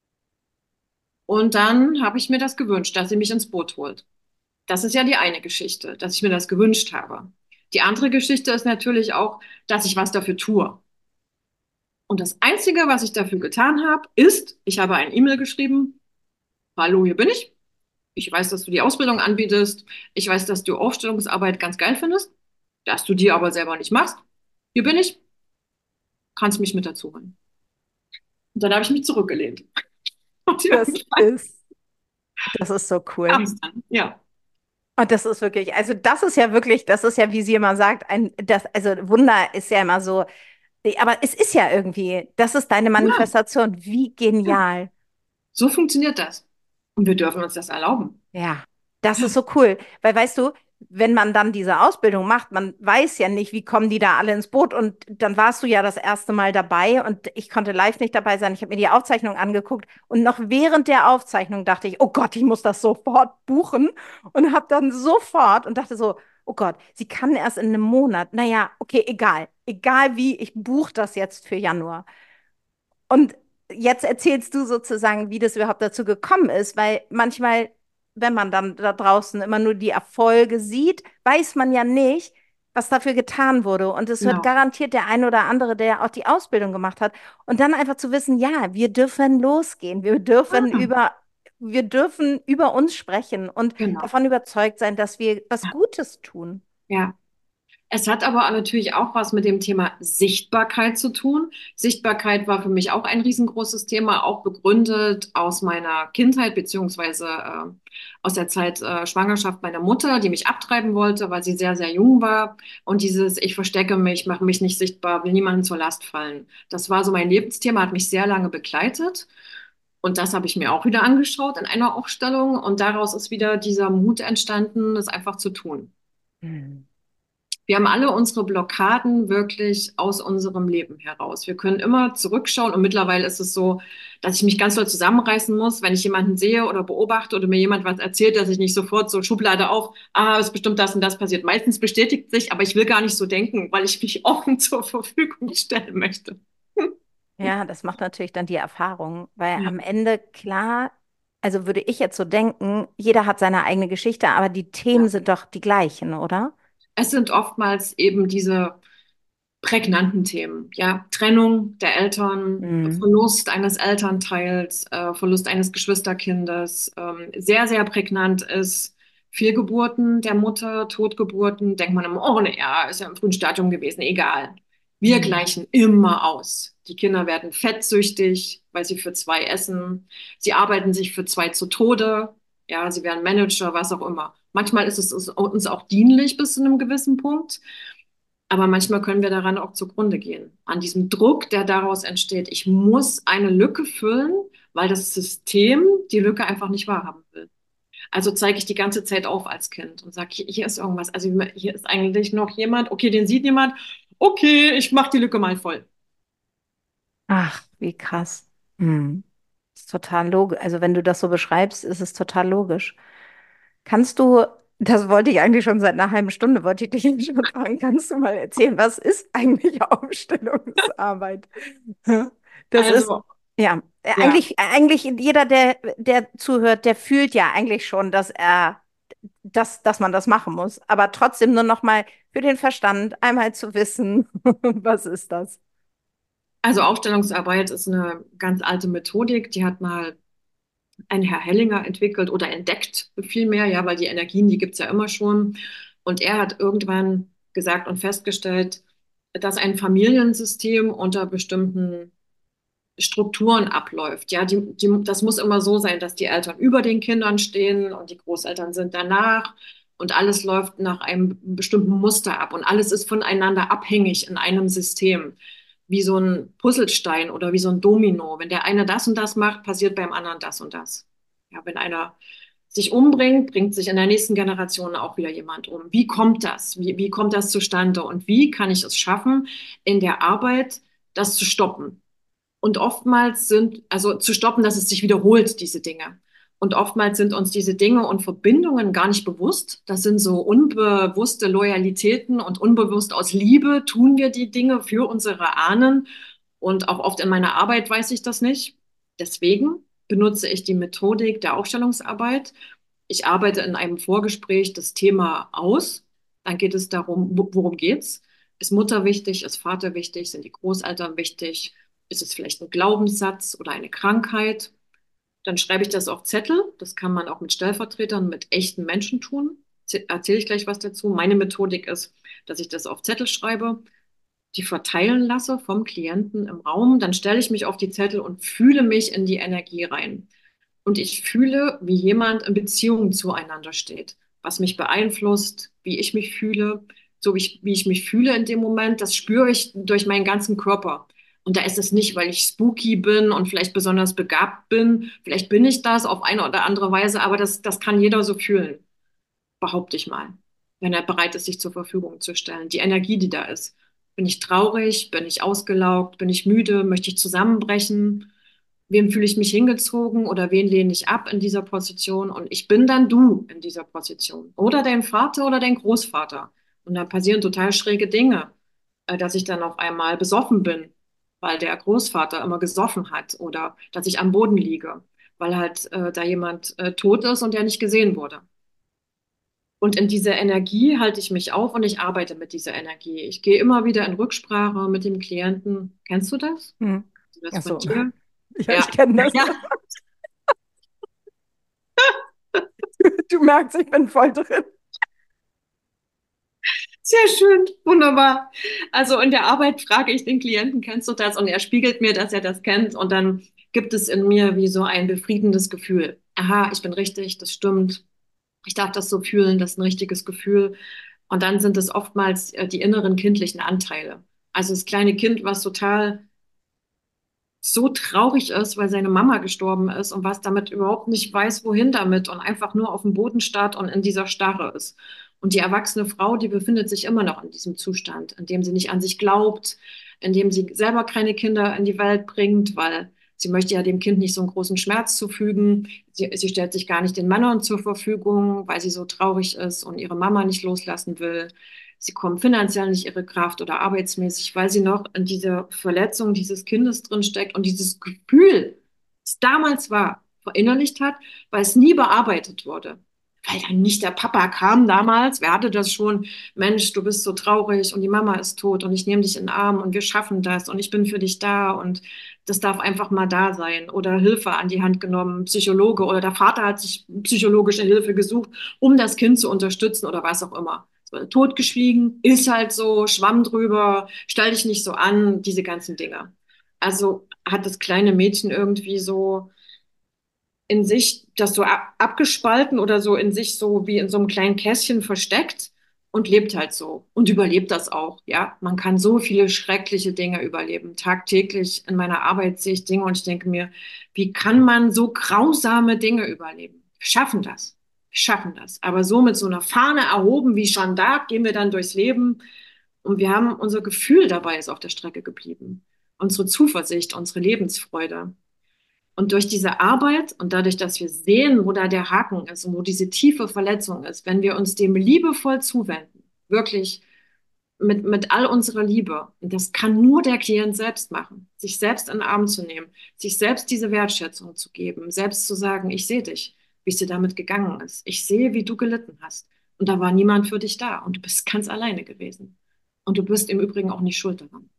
Und dann habe ich mir das gewünscht, dass sie mich ins Boot holt. Das ist ja die eine Geschichte, dass ich mir das gewünscht habe. Die andere Geschichte ist natürlich auch, dass ich was dafür tue. Und das Einzige, was ich dafür getan habe, ist, ich habe ein E-Mail geschrieben, hallo, hier bin ich. Ich weiß, dass du die Ausbildung anbietest. Ich weiß, dass du Aufstellungsarbeit ganz geil findest. dass du die aber selber nicht machst. Hier bin ich, kannst mich mit dazu holen. Und dann habe ich mich zurückgelehnt. Und Das irgendwann ist, das ist so kam cool. es dann. Ja. Und das ist wirklich, also das ist ja wirklich, das ist ja, wie sie immer sagt, ein, das, also Wunder ist ja immer so, aber es ist ja irgendwie, das ist deine Ja, Manifestation. Wie ja. genial. So funktioniert das. Und wir dürfen uns das erlauben. Ja, das ist Ja. so cool. Weil weißt du, wenn man dann diese Ausbildung macht, man weiß ja nicht, wie kommen die da alle ins Boot. Und dann warst du ja das erste Mal dabei und ich konnte live nicht dabei sein. Ich habe mir die Aufzeichnung angeguckt und noch während der Aufzeichnung dachte ich, oh Gott, ich muss das sofort buchen und habe dann sofort und dachte so, oh Gott, sie kann erst in einem Monat. Naja, okay, egal. Egal wie, ich buche das jetzt für Januar. Und jetzt erzählst du sozusagen, wie das überhaupt dazu gekommen ist, weil manchmal, wenn man dann da draußen immer nur die Erfolge sieht, weiß man ja nicht, was dafür getan wurde. Und es wird Genau. garantiert der ein oder andere, der auch die Ausbildung gemacht hat. Und dann einfach zu wissen, ja, wir dürfen losgehen, wir dürfen Ah, über, wir dürfen über uns sprechen und genau. davon überzeugt sein, dass wir was Ja. Gutes tun. Ja. Es hat aber natürlich auch was mit dem Thema Sichtbarkeit zu tun. Sichtbarkeit war für mich auch ein riesengroßes Thema, auch begründet aus meiner Kindheit beziehungsweise äh, aus der Zeit äh, Schwangerschaft meiner Mutter, die mich abtreiben wollte, weil sie sehr, sehr jung war. Und dieses Ich verstecke mich, mache mich nicht sichtbar, will niemandem zur Last fallen. Das war so mein Lebensthema, hat mich sehr lange begleitet. Und das habe ich mir auch wieder angeschaut in einer Aufstellung. Und daraus ist wieder dieser Mut entstanden, es einfach zu tun. Hm. Wir haben alle unsere Blockaden wirklich aus unserem Leben heraus. Wir können immer zurückschauen und mittlerweile ist es so, dass ich mich ganz doll zusammenreißen muss, wenn ich jemanden sehe oder beobachte oder mir jemand was erzählt, dass ich nicht sofort so Schublade auf, ah, ist bestimmt das und das passiert. Meistens bestätigt sich, aber ich will gar nicht so denken, weil ich mich offen zur Verfügung stellen möchte. Ja, das macht natürlich dann die Erfahrung, weil Ja. am Ende klar, also würde ich jetzt so denken, jeder hat seine eigene Geschichte, aber die Themen Ja. sind doch die gleichen, oder? Es sind oftmals eben diese prägnanten Themen, ja, Trennung der Eltern, Mhm. Verlust eines Elternteils, äh, Verlust eines Geschwisterkindes, ähm, sehr, sehr prägnant ist. Fehlgeburten der Mutter, Totgeburten, denkt man immer, oh, ne, ja, ist ja im frühen Stadium gewesen, egal. Wir Mhm. gleichen immer aus. Die Kinder werden fettsüchtig, weil sie für zwei essen. Sie arbeiten sich für zwei zu Tode. Ja, sie werden Manager, was auch immer. Manchmal ist es uns auch dienlich bis zu einem gewissen Punkt. Aber manchmal können wir daran auch zugrunde gehen. An diesem Druck, der daraus entsteht. Ich muss eine Lücke füllen, weil das System die Lücke einfach nicht wahrhaben will. Also zeige ich die ganze Zeit auf als Kind und sage, hier, hier ist irgendwas. Also hier ist eigentlich noch jemand. Okay, den sieht jemand. Okay, ich mache die Lücke mal voll. Ach, wie krass. Mhm. Ist total logisch. Also wenn du das so beschreibst, ist es total logisch. Kannst du, das wollte ich eigentlich schon seit einer halben Stunde, wollte ich dich schon fragen, kannst du mal erzählen, was ist eigentlich Aufstellungsarbeit? Das ist, Also, ja, äh, ja. eigentlich, eigentlich jeder, der, der zuhört, der fühlt ja eigentlich schon, dass er, dass, dass man das machen muss. Aber trotzdem nur noch mal für den Verstand einmal zu wissen, was ist das? Also Aufstellungsarbeit ist eine ganz alte Methodik, die hat mal ein Herr Hellinger entwickelt oder entdeckt vielmehr, ja, weil die Energien, die gibt's ja immer schon. Und er hat irgendwann gesagt und festgestellt, dass ein Familiensystem unter bestimmten Strukturen abläuft. Ja, die, die, das muss immer so sein, dass die Eltern über den Kindern stehen und die Großeltern sind danach und alles läuft nach einem bestimmten Muster ab und alles ist voneinander abhängig in einem System, wie so ein Puzzlestein oder wie so ein Domino. Wenn der eine das und das macht, passiert beim anderen das und das. Ja, wenn einer sich umbringt, bringt sich in der nächsten Generation auch wieder jemand um. Wie kommt das? Wie, wie kommt das zustande? Und wie kann ich es schaffen, in der Arbeit das zu stoppen? Und oftmals sind, also zu stoppen, dass es sich wiederholt, diese Dinge. Und oftmals sind uns diese Dinge und Verbindungen gar nicht bewusst. Das sind so unbewusste Loyalitäten und unbewusst aus Liebe tun wir die Dinge für unsere Ahnen. Und auch oft in meiner Arbeit weiß ich das nicht. Deswegen benutze ich die Methodik der Aufstellungsarbeit. Ich arbeite in einem Vorgespräch das Thema aus. Dann geht es darum, worum geht's? Ist Mutter wichtig? Ist Vater wichtig? Sind die Großeltern wichtig? Ist es vielleicht ein Glaubenssatz oder eine Krankheit? Dann schreibe ich das auf Zettel. Das kann man auch mit Stellvertretern, mit echten Menschen tun. erzähle ich gleich was dazu. Meine Methodik ist, dass ich das auf Zettel schreibe, die verteilen lasse vom Klienten im Raum. Dann stelle ich mich auf die Zettel und fühle mich in die Energie rein. Und ich fühle, wie jemand in Beziehung zueinander steht, was mich beeinflusst, wie ich mich fühle, so wie ich, wie ich mich fühle in dem Moment, das spüre ich durch meinen ganzen Körper. Und da ist es nicht, weil ich spooky bin und vielleicht besonders begabt bin. Vielleicht bin ich das auf eine oder andere Weise, aber das, das kann jeder so fühlen, behaupte ich mal, wenn er bereit ist, sich zur Verfügung zu stellen. Die Energie, die da ist. Bin ich traurig? Bin ich ausgelaugt? Bin ich müde? Möchte ich zusammenbrechen? Wem fühle ich mich hingezogen oder wen lehne ich ab in dieser Position? Und ich bin dann du in dieser Position. Oder dein Vater oder dein Großvater. Und dann passieren total schräge Dinge, äh, dass ich dann auf einmal besoffen bin, weil der Großvater immer gesoffen hat. Oder dass ich am Boden liege, weil halt äh, da jemand äh, tot ist und der nicht gesehen wurde. Und in dieser Energie halte ich mich auf und ich arbeite mit dieser Energie. Ich gehe immer wieder in Rücksprache mit dem Klienten. Kennst du das? Hm. Kennst du das Ach von so. dir? Ja, Ja. ich kenne das. Ja, Du merkst, ich bin voll drin. sehr schön, wunderbar. Also in der Arbeit frage ich den Klienten, kennst du das? Und er spiegelt mir, dass er das kennt. Und dann gibt es in mir wie so ein befriedendes Gefühl. Aha, ich bin richtig, das stimmt. Ich darf das so fühlen, das ist ein richtiges Gefühl. Und dann sind es oftmals äh, die inneren kindlichen Anteile. Also das kleine Kind, was total so traurig ist, weil seine Mama gestorben ist und was damit überhaupt nicht weiß, wohin damit und einfach nur auf dem Boden starrt und in dieser Starre ist. Und die erwachsene Frau, die befindet sich immer noch in diesem Zustand, in dem sie nicht an sich glaubt, in dem sie selber keine Kinder in die Welt bringt, weil sie möchte ja dem Kind nicht so einen großen Schmerz zufügen. Sie, sie stellt sich gar nicht den Männern zur Verfügung, weil sie so traurig ist und ihre Mama nicht loslassen will. Sie kommen finanziell nicht ihre Kraft oder arbeitsmäßig, weil sie noch in dieser Verletzung dieses Kindes drin steckt und dieses Gefühl, das damals war, verinnerlicht hat, weil es nie bearbeitet wurde. Weil dann nicht der Papa kam damals, wer hatte das schon? Mensch, du bist so traurig und die Mama ist tot und ich nehme dich in den Arm und wir schaffen das und ich bin für dich da und das darf einfach mal da sein. Oder Hilfe an die Hand genommen, Psychologe oder der Vater hat sich psychologische Hilfe gesucht, um das Kind zu unterstützen oder was auch immer. Es wurde totgeschwiegen, ist halt so, Schwamm drüber, stell dich nicht so an, diese ganzen Dinge. Also hat das kleine Mädchen irgendwie so in sich das so ab abgespalten oder so in sich so wie in so einem kleinen Kästchen versteckt und lebt halt so und überlebt das auch, ja. Man kann so viele schreckliche Dinge überleben. Tagtäglich in meiner Arbeit sehe ich Dinge und ich denke mir, wie kann man so grausame Dinge überleben? Wir schaffen das. Wir schaffen das. Aber so mit so einer Fahne erhoben wie Jeanne d'Arc gehen wir dann durchs Leben und wir haben unser Gefühl dabei ist auf der Strecke geblieben. Unsere Zuversicht, unsere Lebensfreude. Und durch diese Arbeit und dadurch, dass wir sehen, wo da der Haken ist und wo diese tiefe Verletzung ist, wenn wir uns dem liebevoll zuwenden, wirklich mit, mit all unserer Liebe, und das kann nur der Klient selbst machen, sich selbst in den Arm zu nehmen, sich selbst diese Wertschätzung zu geben, selbst zu sagen, ich sehe dich, wie es dir damit gegangen ist. Ich sehe, wie du gelitten hast. Und da war niemand für dich da und du bist ganz alleine gewesen. Und du bist im Übrigen auch nicht schuld daran.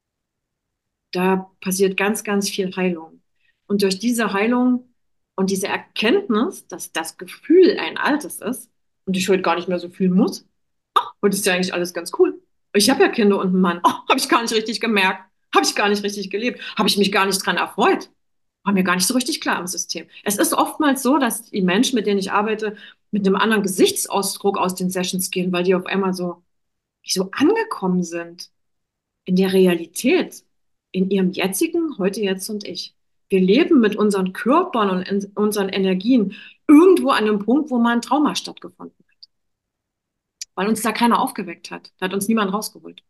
Da passiert ganz, ganz viel Heilung. Und durch diese Heilung und diese Erkenntnis, dass das Gefühl ein altes ist und ich heute gar nicht mehr so fühlen muss, ach, heute ist ja eigentlich alles ganz cool. Ich habe ja Kinder und einen Mann. Oh, habe ich gar nicht richtig gemerkt. Habe ich gar nicht richtig gelebt. Habe ich mich gar nicht dran erfreut. War mir gar nicht so richtig klar im System. Es ist oftmals so, dass die Menschen, mit denen ich arbeite, mit einem anderen Gesichtsausdruck aus den Sessions gehen, weil die auf einmal so, wie so angekommen sind in der Realität, in ihrem jetzigen, heute, jetzt und ich. Wir leben mit unseren Körpern und in unseren Energien irgendwo an einem Punkt, wo mal ein Trauma stattgefunden hat. Weil uns da keiner aufgeweckt hat. Da hat uns niemand rausgeholt.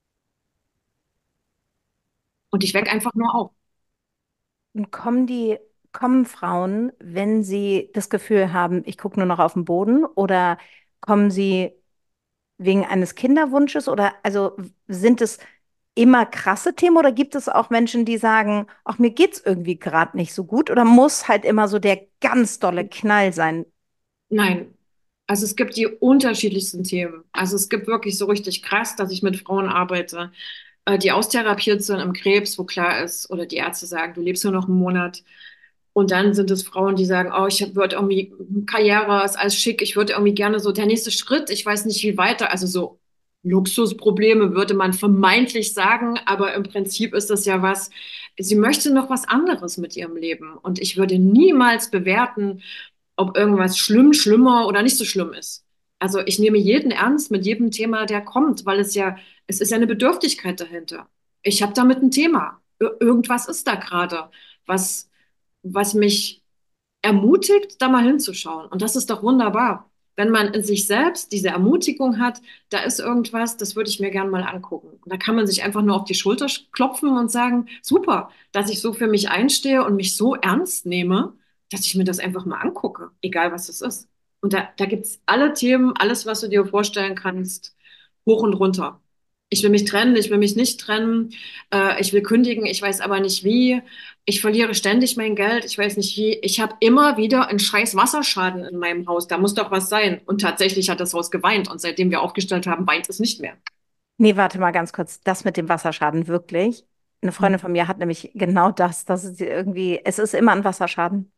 Und ich weck einfach nur auf. Und kommen die, kommen Frauen, wenn sie das Gefühl haben, ich gucke nur noch auf den Boden, oder kommen sie wegen eines Kinderwunsches, oder also sind es immer krasse Themen, oder gibt es auch Menschen, die sagen, ach, mir geht's irgendwie gerade nicht so gut, oder muss halt immer so der ganz dolle Knall sein? Nein. Also es gibt die unterschiedlichsten Themen. Also es gibt wirklich so richtig krass, dass ich mit Frauen arbeite, äh, die austherapiert sind im Krebs, wo klar ist, oder die Ärzte sagen, du lebst nur noch einen Monat. Und dann sind es Frauen, die sagen, oh, ich würde irgendwie Karriere ist alles schick, ich würde irgendwie gerne so der nächste Schritt, ich weiß nicht wie weiter, also so Luxusprobleme würde man vermeintlich sagen, aber im Prinzip ist das ja was, sie möchte noch was anderes mit ihrem Leben und ich würde niemals bewerten, ob irgendwas schlimm, schlimmer oder nicht so schlimm ist. Also ich nehme jeden ernst mit jedem Thema, der kommt, weil es ja, es ist ja eine Bedürftigkeit dahinter. Ich habe damit ein Thema. Ir irgendwas ist da gerade, was was mich ermutigt, da mal hinzuschauen. Und das ist doch wunderbar. Wenn man in sich selbst diese Ermutigung hat, da ist irgendwas, das würde ich mir gerne mal angucken. Und da kann man sich einfach nur auf die Schulter klopfen und sagen, super, dass ich so für mich einstehe und mich so ernst nehme, dass ich mir das einfach mal angucke, egal was es ist. Und da, da gibt es alle Themen, alles, was du dir vorstellen kannst, hoch und runter. Ich will mich trennen, ich will mich nicht trennen, äh, ich will kündigen, ich weiß aber nicht wie. Ich verliere ständig mein Geld, ich weiß nicht wie. Ich habe immer wieder einen scheiß Wasserschaden in meinem Haus. Da muss doch was sein. Und tatsächlich hat das Haus geweint. Und seitdem wir aufgestellt haben, weint es nicht mehr. Nee, warte mal ganz kurz. Das mit dem Wasserschaden, wirklich? Eine Freundin von mir hat nämlich genau das, dass sie irgendwie, es ist immer ein Wasserschaden.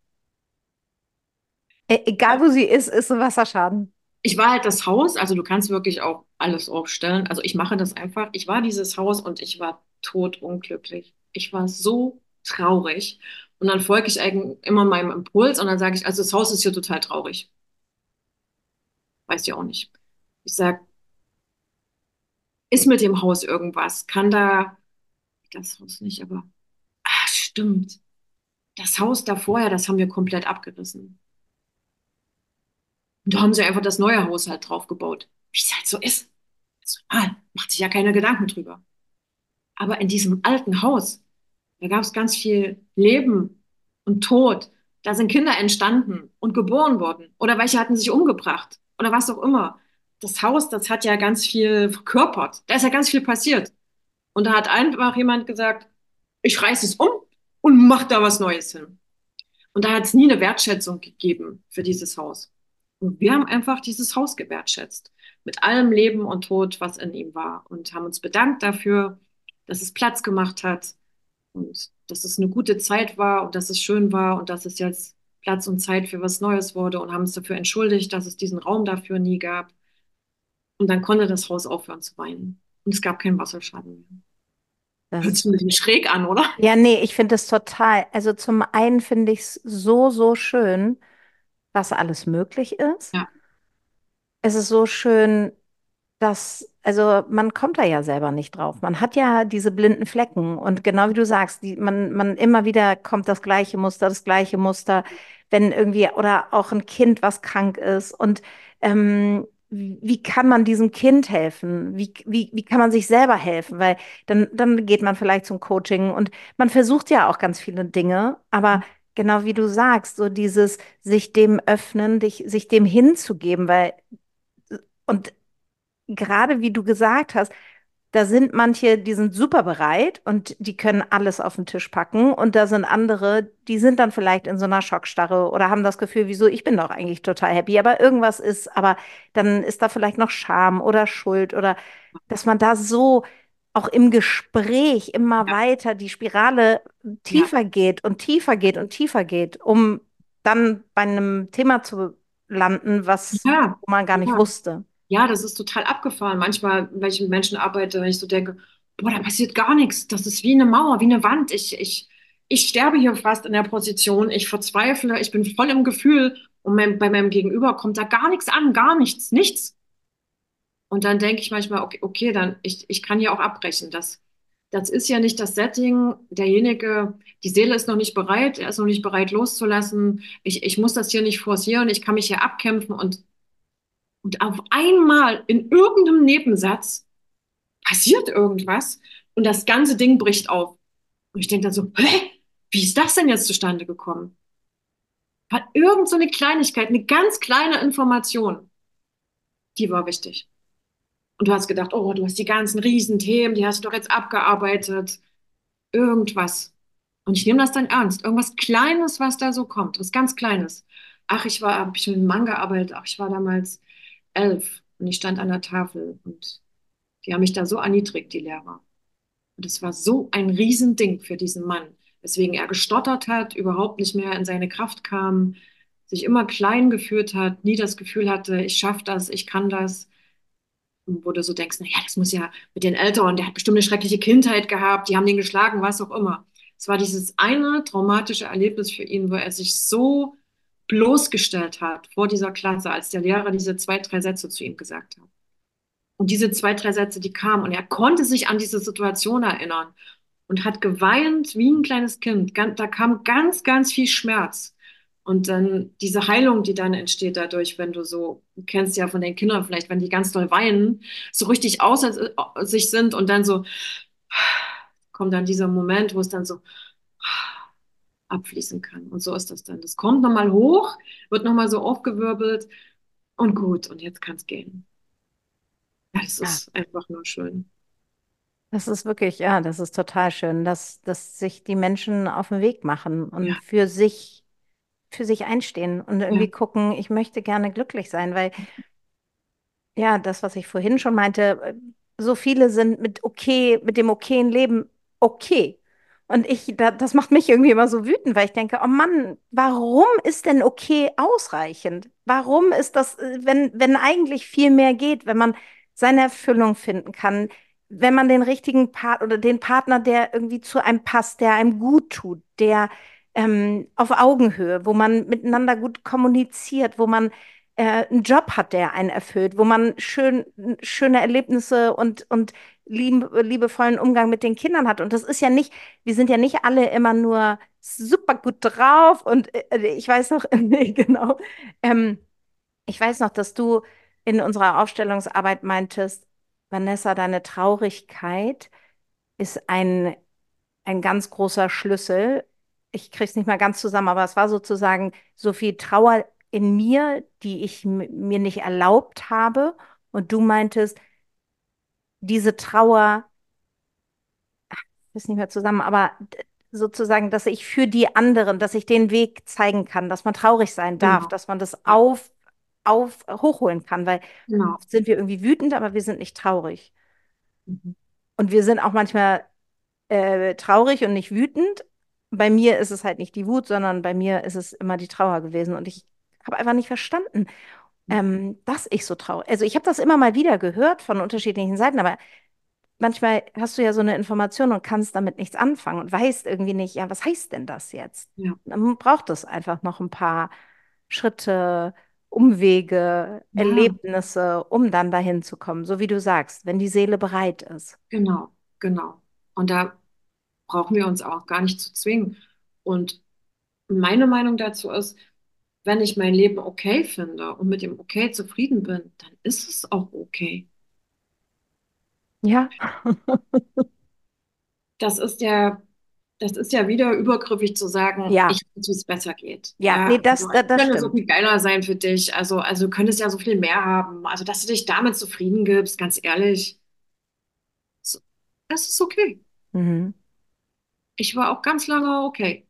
E egal wo sie ist, ist ein Wasserschaden. Ich war halt das Haus, also du kannst wirklich auch alles aufstellen. Also ich mache das einfach. Ich war dieses Haus und ich war totunglücklich. Ich war so traurig. Und dann folge ich eigentlich immer meinem Impuls und dann sage ich, also das Haus ist hier total traurig. Weiß ich auch nicht. Ich sage, ist mit dem Haus irgendwas? Kann da, das Haus nicht, aber, ah, stimmt. Das Haus da vorher, das haben wir komplett abgerissen. Und da haben sie einfach das neue Haus halt drauf gebaut. Wie es halt so ist. Das ist normal. Macht sich ja keine Gedanken drüber. Aber in diesem alten Haus, da gab es ganz viel Leben und Tod. Da sind Kinder entstanden und geboren worden. Oder welche hatten sich umgebracht. Oder was auch immer. Das Haus, das hat ja ganz viel verkörpert. Da ist ja ganz viel passiert. Und da hat einfach jemand gesagt, ich reiße es um und mach da was Neues hin. Und da hat es nie eine Wertschätzung gegeben für dieses Haus. Und wir haben einfach dieses Haus gewertschätzt. Mit allem Leben und Tod, was in ihm war. Und haben uns bedankt dafür, dass es Platz gemacht hat und dass es eine gute Zeit war und dass es schön war und dass es jetzt Platz und Zeit für was Neues wurde und haben uns dafür entschuldigt, dass es diesen Raum dafür nie gab. Und dann konnte das Haus aufhören zu weinen. Und es gab keinen Wasserschaden mehr. Das Hört ist sich ein bisschen schräg an, oder? ja, nee, ich finde es total. Also zum einen finde ich es so, so schön, was alles möglich ist. Ja, Es ist so schön, dass, also man kommt da ja selber nicht drauf. Man hat ja diese blinden Flecken und genau wie du sagst, die, man, man immer wieder kommt das gleiche Muster, das gleiche Muster, wenn irgendwie, oder auch ein Kind, was krank ist. Und ähm, wie wie kann man diesem Kind helfen? Wie, wie, wie kann man sich selber helfen? Weil dann, dann geht man vielleicht zum Coaching und man versucht ja auch ganz viele Dinge, aber genau wie du sagst, so dieses sich dem öffnen, dich, sich dem hinzugeben, weil und gerade wie du gesagt hast, da sind manche, die sind super bereit und die können alles auf den Tisch packen. Und da sind andere, die sind dann vielleicht in so einer Schockstarre oder haben das Gefühl, wieso, ich bin doch eigentlich total happy, aber irgendwas ist, aber dann ist da vielleicht noch Scham oder Schuld oder dass man da so auch im Gespräch immer ja, weiter die Spirale ja. tiefer geht und tiefer geht und tiefer geht, um dann bei einem Thema zu landen, was Ja, wo man gar nicht ja. wusste. Ja, das ist total abgefahren. Manchmal, wenn ich mit Menschen arbeite, wenn ich so denke, boah, da passiert gar nichts. Das ist wie eine Mauer, wie eine Wand. Ich, ich, ich sterbe hier fast in der Position. Ich verzweifle, ich bin voll im Gefühl. Und mein, bei meinem Gegenüber kommt da gar nichts an, gar nichts, nichts. Und dann denke ich manchmal, okay, okay, dann ich, ich kann hier auch abbrechen. Das, das ist ja nicht das Setting. Derjenige, die Seele ist noch nicht bereit, er ist noch nicht bereit loszulassen. Ich, ich muss das hier nicht forcieren, ich kann mich hier abkämpfen und und auf einmal in irgendeinem Nebensatz passiert irgendwas und das ganze Ding bricht auf. Und ich denke dann so, hä? Wie ist das denn jetzt zustande gekommen? War irgend so eine Kleinigkeit, eine ganz kleine Information, die war wichtig. Und du hast gedacht, oh, du hast die ganzen Riesenthemen, die hast du doch jetzt abgearbeitet. Irgendwas. Und ich nehme das dann ernst. Irgendwas Kleines, was da so kommt. Was ganz Kleines. Ach, ich war, habe ich mit einem Mann gearbeitet. Ach, ich war damals elf und ich stand an der Tafel und die haben mich da so erniedrigt, die Lehrer. Und es war so ein Riesending für diesen Mann. weswegen er gestottert hat, überhaupt nicht mehr in seine Kraft kam, sich immer klein gefühlt hat, nie das Gefühl hatte, ich schaffe das, ich kann das. Und wo du so denkst, naja, das muss ja mit den Eltern, der hat bestimmt eine schreckliche Kindheit gehabt, die haben den geschlagen, was auch immer. Es war dieses eine traumatische Erlebnis für ihn, wo er sich so bloßgestellt hat vor dieser Klasse, als der Lehrer diese zwei, drei Sätze zu ihm gesagt hat. Und diese zwei, drei Sätze, die kamen und er konnte sich an diese Situation erinnern und hat geweint wie ein kleines Kind. Gan- Da kam ganz, ganz viel Schmerz. Und dann diese Heilung, die dann entsteht dadurch, wenn du so, du kennst ja von den Kindern vielleicht, wenn die ganz doll weinen, so richtig außer sich sind und dann so kommt dann dieser Moment, wo es dann so abfließen kann. Und so ist das dann. Das kommt nochmal hoch, wird nochmal so aufgewirbelt und gut, und jetzt kann es gehen. Ja, das Ja, ist einfach nur schön. das ist wirklich, ja, das ist total schön, dass, dass sich die Menschen auf den Weg machen und Ja, für sich, für sich einstehen und ja, irgendwie gucken, ich möchte gerne glücklich sein, weil ja, das, was ich vorhin schon meinte, äh, so viele sind mit okay, mit dem okayen Leben okay. Und ich, da, das macht mich irgendwie immer so wütend, weil ich denke, oh Mann, warum ist denn okay ausreichend? Warum ist das, äh, wenn, wenn eigentlich viel mehr geht, wenn man seine Erfüllung finden kann, wenn man den richtigen Part oder den Partner, der irgendwie zu einem passt, der einem gut tut, der ähm, auf Augenhöhe, wo man miteinander gut kommuniziert, wo man äh, einen Job hat, der einen erfüllt, wo man schön, schöne Erlebnisse und, und lieb, liebevollen Umgang mit den Kindern hat. Und das ist ja nicht, wir sind ja nicht alle immer nur super gut drauf. Und äh, ich weiß noch, nee, genau, ähm, ich weiß noch, dass du in unserer Aufstellungsarbeit meintest, Vanessa, deine Traurigkeit ist ein, ein ganz großer Schlüssel. Ich krieg's nicht mal ganz zusammen, aber es war sozusagen so viel Trauer in mir, die ich m- mir nicht erlaubt habe. Und du meintest, diese Trauer, ist nicht mehr zusammen, aber d- sozusagen, dass ich für die anderen, dass ich den Weg zeigen kann, dass man traurig sein darf, genau. dass man das Ja, auf, auf hochholen kann, weil genau. oft sind wir irgendwie wütend, aber wir sind nicht traurig. Mhm. Und wir sind auch manchmal äh, traurig und nicht wütend. Bei mir ist es halt nicht die Wut, sondern bei mir ist es immer die Trauer gewesen. Und ich habe einfach nicht verstanden, ähm, dass ich so traurig. Also ich habe das immer mal wieder gehört von unterschiedlichen Seiten, aber manchmal hast du ja so eine Information und kannst damit nichts anfangen und weißt irgendwie nicht, ja, was heißt denn das jetzt? Ja, Dann braucht es einfach noch ein paar Schritte, Umwege, ja, Erlebnisse, um dann dahin zu kommen, so wie du sagst, wenn die Seele bereit ist. genau, genau. Und da brauchen wir uns auch gar nicht zu zwingen. Und meine Meinung dazu ist, wenn ich mein Leben okay finde und mit dem okay zufrieden bin, dann ist es auch okay. Ja, Das ist ja, das ist ja wieder übergriffig zu sagen, ja, ich weiß, wie es besser geht. ja, Ja, nee, also das, das, es das könnte so stimmt. viel geiler sein für dich. Also, also du könntest ja so viel mehr haben. Also, dass du dich damit zufrieden gibst, ganz ehrlich, so- das ist okay. Mhm. Ich war auch ganz lange okay.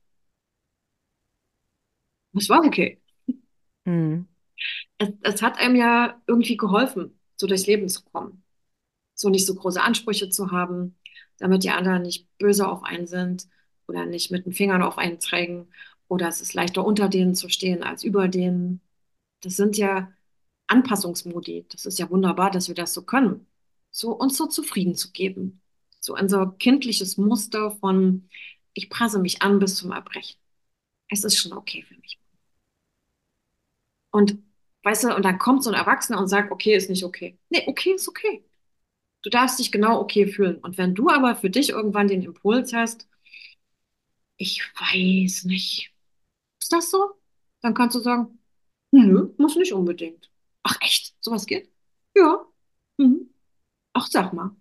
Es war okay. Mhm. Es, es hat einem ja irgendwie geholfen, so durchs Leben zu kommen. So nicht so große Ansprüche zu haben, damit die anderen nicht böse auf einen sind oder nicht mit den Fingern auf einen zeigen, oder es ist leichter unter denen zu stehen als über denen. Das sind ja Anpassungsmodi. Das ist ja wunderbar, dass wir das so können. So uns so zufrieden zu geben. So unser kindliches Muster von ich passe mich an bis zum Erbrechen. Es ist schon okay für mich. Und weißt du, und dann kommt so ein Erwachsener und sagt, okay, ist nicht okay. Nee, okay ist okay. Du darfst dich genau okay fühlen. Und wenn du aber für dich irgendwann den Impuls hast, ich weiß nicht, ist das so? Dann kannst du sagen, nö, muss nicht unbedingt. Ach echt? Sowas geht? Ja. Mhm. Ach, sag mal.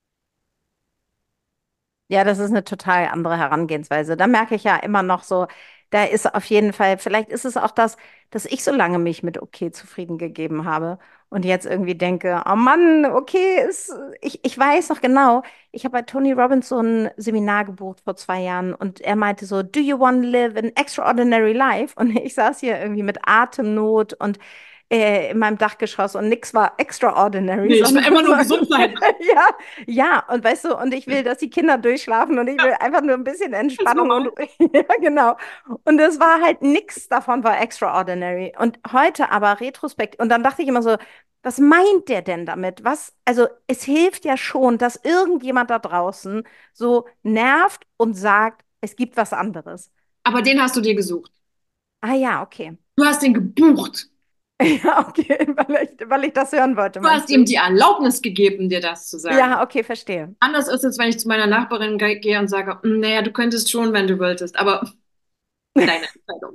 Ja, das ist eine total andere Herangehensweise. Da merke ich ja immer noch so, da ist auf jeden Fall, vielleicht ist es auch das, dass ich so lange mich mit okay zufrieden gegeben habe und jetzt irgendwie denke, oh Mann, okay, ist, ich, ich weiß noch genau, ich habe bei Tony Robbins so ein Seminar gebucht vor zwei Jahren und er meinte so, do you want to live an extraordinary life? Und ich saß hier irgendwie mit Atemnot und äh, in meinem Dachgeschoss und nichts war extraordinary, Nee, ich will sondern immer so, nur gesund sein. ja, ja, und weißt du, und ich will, dass die Kinder durchschlafen und ich will einfach nur ein bisschen Ganz Entspannung und normal. ja, genau. Und es war halt nichts davon war extraordinary. Und heute aber retrospekt, und dann dachte ich immer so, was meint der denn damit? Was, also es hilft ja schon, dass irgendjemand da draußen so nervt und sagt, es gibt was anderes. Aber den hast du dir gesucht. Ah ja, okay. Du hast den gebucht. Ja, okay, weil ich, weil ich das hören wollte, Du hast meinst ihm du? die Erlaubnis gegeben, dir das zu sagen. Ja, okay, verstehe. Anders ist es, wenn ich zu meiner Nachbarin ge- gehe und sage, "Mm, naja, du könntest schon, wenn du wolltest, aber deine Entscheidung."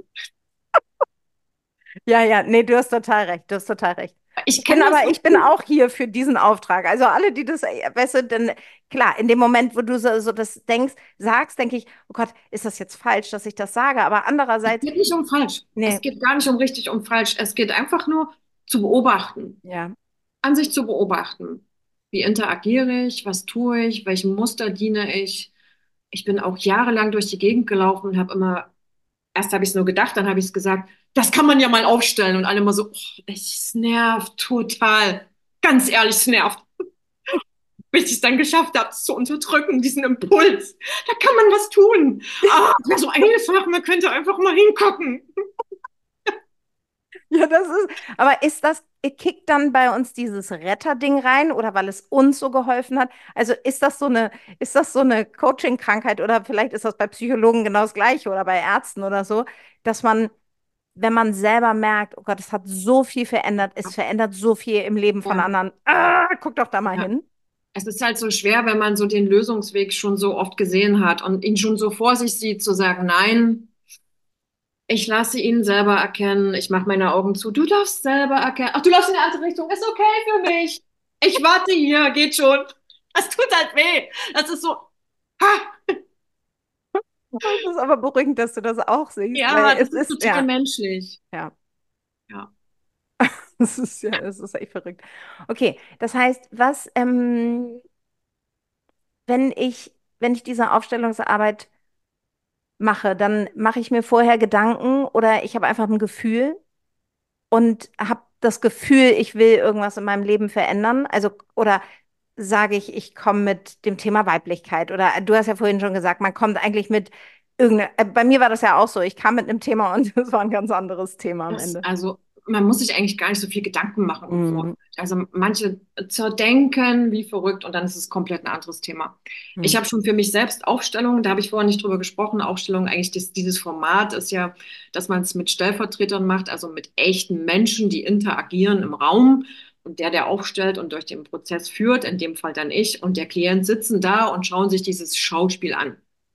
Ja, ja, nee, du hast total recht, du hast total recht. Ich Ich bin kenne das aber, so ich bin gut. auch hier für diesen Auftrag. Also alle, die das, äh, weißt du, denn klar, in dem Moment, wo du so, so das denkst, sagst, denke ich, oh Gott, ist das jetzt falsch, dass ich das sage? Aber Es andererseits, geht nicht um falsch. Es nee, geht gar nicht um richtig, um falsch. Es geht einfach nur zu beobachten, ja. an sich zu beobachten. Wie interagiere ich? Was tue ich? Welchem Muster diene ich? Ich bin auch jahrelang durch die Gegend gelaufen und habe immer, erst habe ich es nur gedacht, dann habe ich es gesagt, das kann man ja mal aufstellen. Und alle immer so, oh, es nervt total. Ganz ehrlich, es nervt. Bis ich es dann geschafft habe, es zu unterdrücken, diesen Impuls. Da kann man was tun. Ah, es wäre so einfach, man könnte einfach mal hingucken. Ja, das ist, aber ist das, kickt dann bei uns dieses Retterding rein oder weil es uns so geholfen hat? Also ist das so eine, ist das so eine Coaching-Krankheit oder vielleicht ist das bei Psychologen genau das Gleiche oder bei Ärzten oder so, dass man, wenn man selber merkt, oh Gott, es hat so viel verändert, es verändert so viel im Leben von Ja, anderen. Ah, guck doch da mal ja. hin. Es ist halt so schwer, wenn man so den Lösungsweg schon so oft gesehen hat und ihn schon so vor sich sieht, zu sagen, nein, ich lasse ihn selber erkennen, ich mache meine Augen zu, du darfst selber erkennen. Ach, du läufst in die andere Richtung, ist okay für mich. Ich warte hier, geht schon. Das tut halt weh. Das ist so, ha, Es ist aber beruhigend, dass du das auch siehst, weil ja, es das ist ist, total ja, menschlich. ja, Ja. es ist ja, es ist echt verrückt. Okay, das heißt, was, ähm, wenn ich, wenn ich diese Aufstellungsarbeit mache, dann mache ich mir vorher Gedanken oder ich habe einfach ein Gefühl und habe das Gefühl, ich will irgendwas in meinem Leben verändern. Also, oder sage ich, ich komme mit dem Thema Weiblichkeit. Oder du hast ja vorhin schon gesagt, man kommt eigentlich mit irgendeine, äh, bei mir war das ja auch so, ich kam mit einem Thema und es war ein ganz anderes Thema am Das, Ende. also, man muss sich eigentlich gar nicht so viel Gedanken machen im Mhm. Vorfeld. Also, manche zerdenken wie verrückt und dann ist es komplett ein anderes Thema. Ich Mhm. habe schon für mich selbst Aufstellungen, da habe ich vorher nicht drüber gesprochen. Aufstellungen, eigentlich das, dieses Format ist ja, dass man es mit Stellvertretern macht, also mit echten Menschen, die interagieren im Raum. Und der, der aufstellt und durch den Prozess führt, in dem Fall dann ich und der Klient sitzen da und schauen sich dieses Schauspiel an.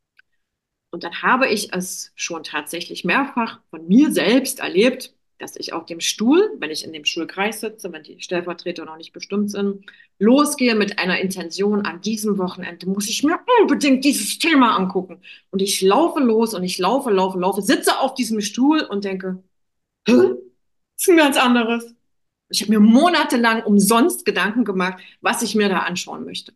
Und dann habe ich es schon tatsächlich mehrfach von mir selbst erlebt, dass ich auf dem Stuhl, wenn ich in dem Stuhlkreis sitze, wenn die Stellvertreter noch nicht bestimmt sind, losgehe mit einer Intention, an diesem Wochenende muss ich mir unbedingt dieses Thema angucken. Und ich laufe los und ich laufe, laufe, laufe, sitze auf diesem Stuhl und denke, hä? Das ist ein ganz anderes. Ich habe mir monatelang umsonst Gedanken gemacht, was ich mir da anschauen möchte.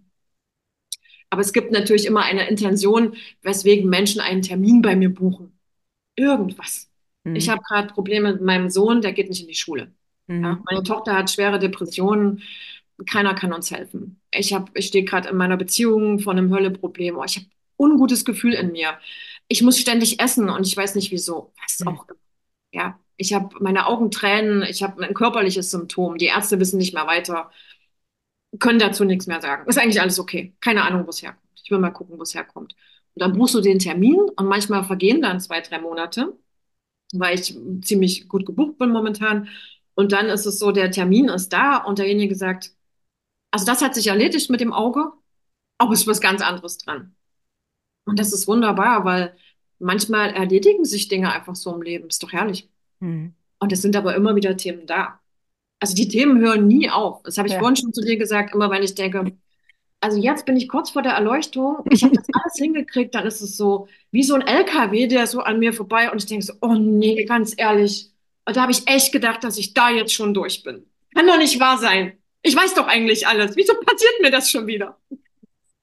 Aber es gibt natürlich immer eine Intention, weswegen Menschen einen Termin bei mir buchen. Irgendwas. Ich Mhm. habe gerade Probleme mit meinem Sohn, der geht nicht in die Schule. Ja, Mhm. meine Tochter hat schwere Depressionen, keiner kann uns helfen. Ich hab, ich stehe gerade in meiner Beziehung vor einem Hölleproblem. Oh, ich habe ungutes Gefühl in mir. Ich muss ständig essen und ich weiß nicht wieso. Was Mhm. auch immer. Ja, ich habe meine Augen tränen, ich habe ein körperliches Symptom. Die Ärzte wissen nicht mehr weiter, können dazu nichts mehr sagen. Ist eigentlich alles okay. Keine Ahnung, wo es herkommt. Ich will mal gucken, wo es herkommt. Und dann buchst du den Termin und manchmal vergehen dann zwei, drei Monate, weil ich ziemlich gut gebucht bin momentan. Und dann ist es so, der Termin ist da und derjenige sagt, also das hat sich erledigt mit dem Auge, aber es ist was ganz anderes dran. Und das ist wunderbar, weil manchmal erledigen sich Dinge einfach so im Leben. Ist doch herrlich. Mhm. Und es sind aber immer wieder Themen da. Also die Themen hören nie auf. Das habe ich Ja. vorhin schon zu dir gesagt, immer wenn ich denke, also jetzt bin ich kurz vor der Erleuchtung, ich habe das alles hingekriegt, dann ist es so wie so ein L K W, der so an mir vorbei und ich denke so, oh nee, ganz ehrlich, und da habe ich echt gedacht, dass ich da jetzt schon durch bin. Kann doch nicht wahr sein. Ich weiß doch eigentlich alles. Wieso passiert mir das schon wieder?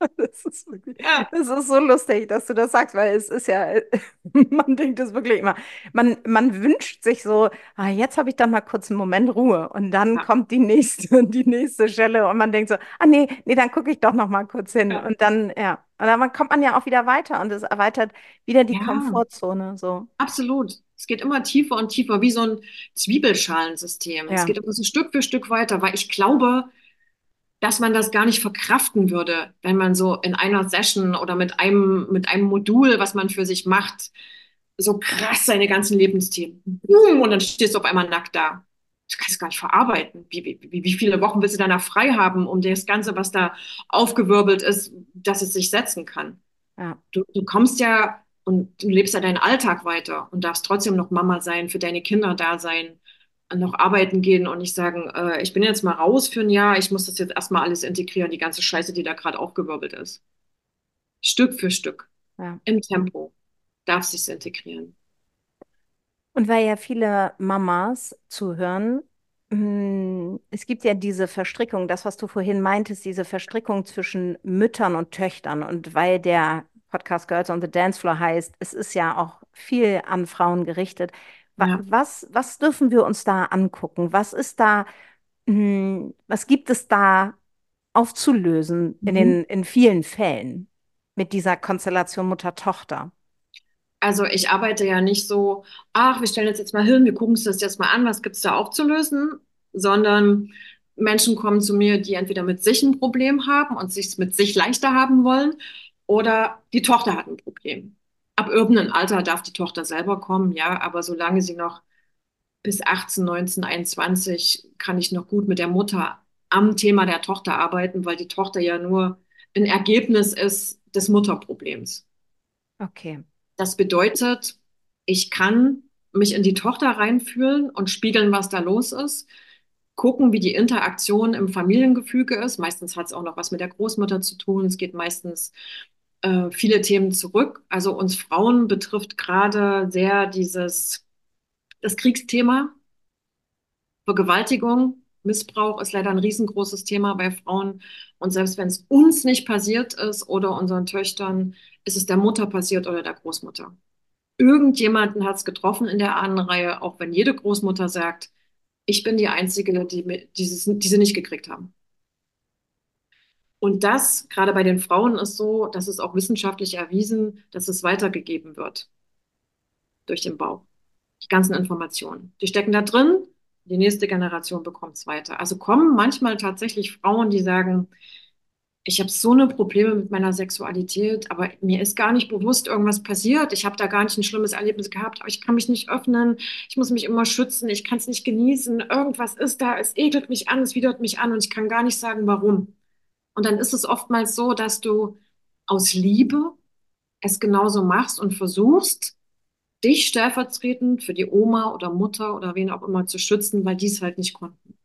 Das ist wirklich, Ja, das ist so lustig, dass du das sagst, weil es ist ja, man denkt das wirklich immer. Man, man wünscht sich so, ah, jetzt habe ich dann mal kurz einen Moment Ruhe und dann ja, kommt die nächste, die nächste Stelle und man denkt so, ah nee, nee, dann gucke ich doch noch mal kurz hin ja. und dann, ja, und dann kommt man ja auch wieder weiter und es erweitert wieder die Ja, Komfortzone, so. absolut. Es geht immer tiefer und tiefer, wie so ein Zwiebelschalensystem. Es Ja, geht immer so Stück für Stück weiter, weil ich glaube, dass man das gar nicht verkraften würde, wenn man so in einer Session oder mit einem, mit einem Modul, was man für sich macht, so krass seine ganzen Lebensthemen. Boom, und dann stehst du auf einmal nackt da. Du kannst es gar nicht verarbeiten. Wie, wie, wie viele Wochen willst du danach frei haben, um das Ganze, was da aufgewirbelt ist, dass es sich setzen kann? ja. Du, du kommst ja und du lebst ja deinen Alltag weiter und darfst trotzdem noch Mama sein, für deine Kinder da sein, noch arbeiten gehen und nicht sagen, äh, ich bin jetzt mal raus für ein Jahr, ich muss das jetzt erstmal alles integrieren, die ganze Scheiße, die da gerade aufgewirbelt ist. Stück für Stück, Ja. im Tempo, darf sich's integrieren. Und weil ja viele Mamas zuhören, mh, es gibt ja diese Verstrickung, das, was du vorhin meintest, diese Verstrickung zwischen Müttern und Töchtern. Und weil der Podcast Girls on the Dance Floor heißt, es ist ja auch viel an Frauen gerichtet. Wa- Ja. Was, was dürfen wir uns da angucken? Was ist da, mh, was gibt es da aufzulösen in Mhm. den, in vielen Fällen mit dieser Konstellation Mutter-Tochter? Also ich arbeite ja nicht so, ach, wir stellen uns jetzt mal hin, wir gucken uns das jetzt mal an, was gibt's da aufzulösen, sondern Menschen kommen zu mir, die entweder mit sich ein Problem haben und sich mit sich leichter haben wollen, oder die Tochter hat ein Problem. Ab irgendeinem Alter darf die Tochter selber kommen, ja, aber solange sie noch bis achtzehn, neunzehn, einundzwanzig kann ich noch gut mit der Mutter am Thema der Tochter arbeiten, weil die Tochter ja nur ein Ergebnis ist des Mutterproblems. Okay, Das bedeutet, ich kann mich in die Tochter reinfühlen und spiegeln, was da los ist, gucken, wie die Interaktion im Familiengefüge ist. Meistens hat es auch noch was mit der Großmutter zu tun. Es geht meistens äh, viele Themen zurück. Also uns Frauen betrifft gerade sehr dieses, das Kriegsthema, Vergewaltigung. Missbrauch ist leider ein riesengroßes Thema bei Frauen. Und selbst wenn es uns nicht passiert ist oder unseren Töchtern, ist es der Mutter passiert oder der Großmutter. Irgendjemanden hat es getroffen in der Ahnenreihe, auch wenn jede Großmutter sagt, ich bin die Einzige, die mi- dieses, die sie nicht gekriegt haben. Und das, gerade bei den Frauen, ist so, dass es auch wissenschaftlich erwiesen, dass es weitergegeben wird durch den Bauch. Die ganzen Informationen. Die stecken da drin, die nächste Generation bekommt es weiter. Also kommen manchmal tatsächlich Frauen, die sagen, ich habe so eine Probleme mit meiner Sexualität, aber mir ist gar nicht bewusst irgendwas passiert. Ich habe da gar nicht ein schlimmes Erlebnis gehabt, aber ich kann mich nicht öffnen. Ich muss mich immer schützen. Ich kann es nicht genießen. Irgendwas ist da. Es ekelt mich an, es widert mich an und ich kann gar nicht sagen, warum. Und dann ist es oftmals so, dass du aus Liebe es genauso machst und versuchst, dich stellvertretend für die Oma oder Mutter oder wen auch immer zu schützen, weil die es halt nicht konnten.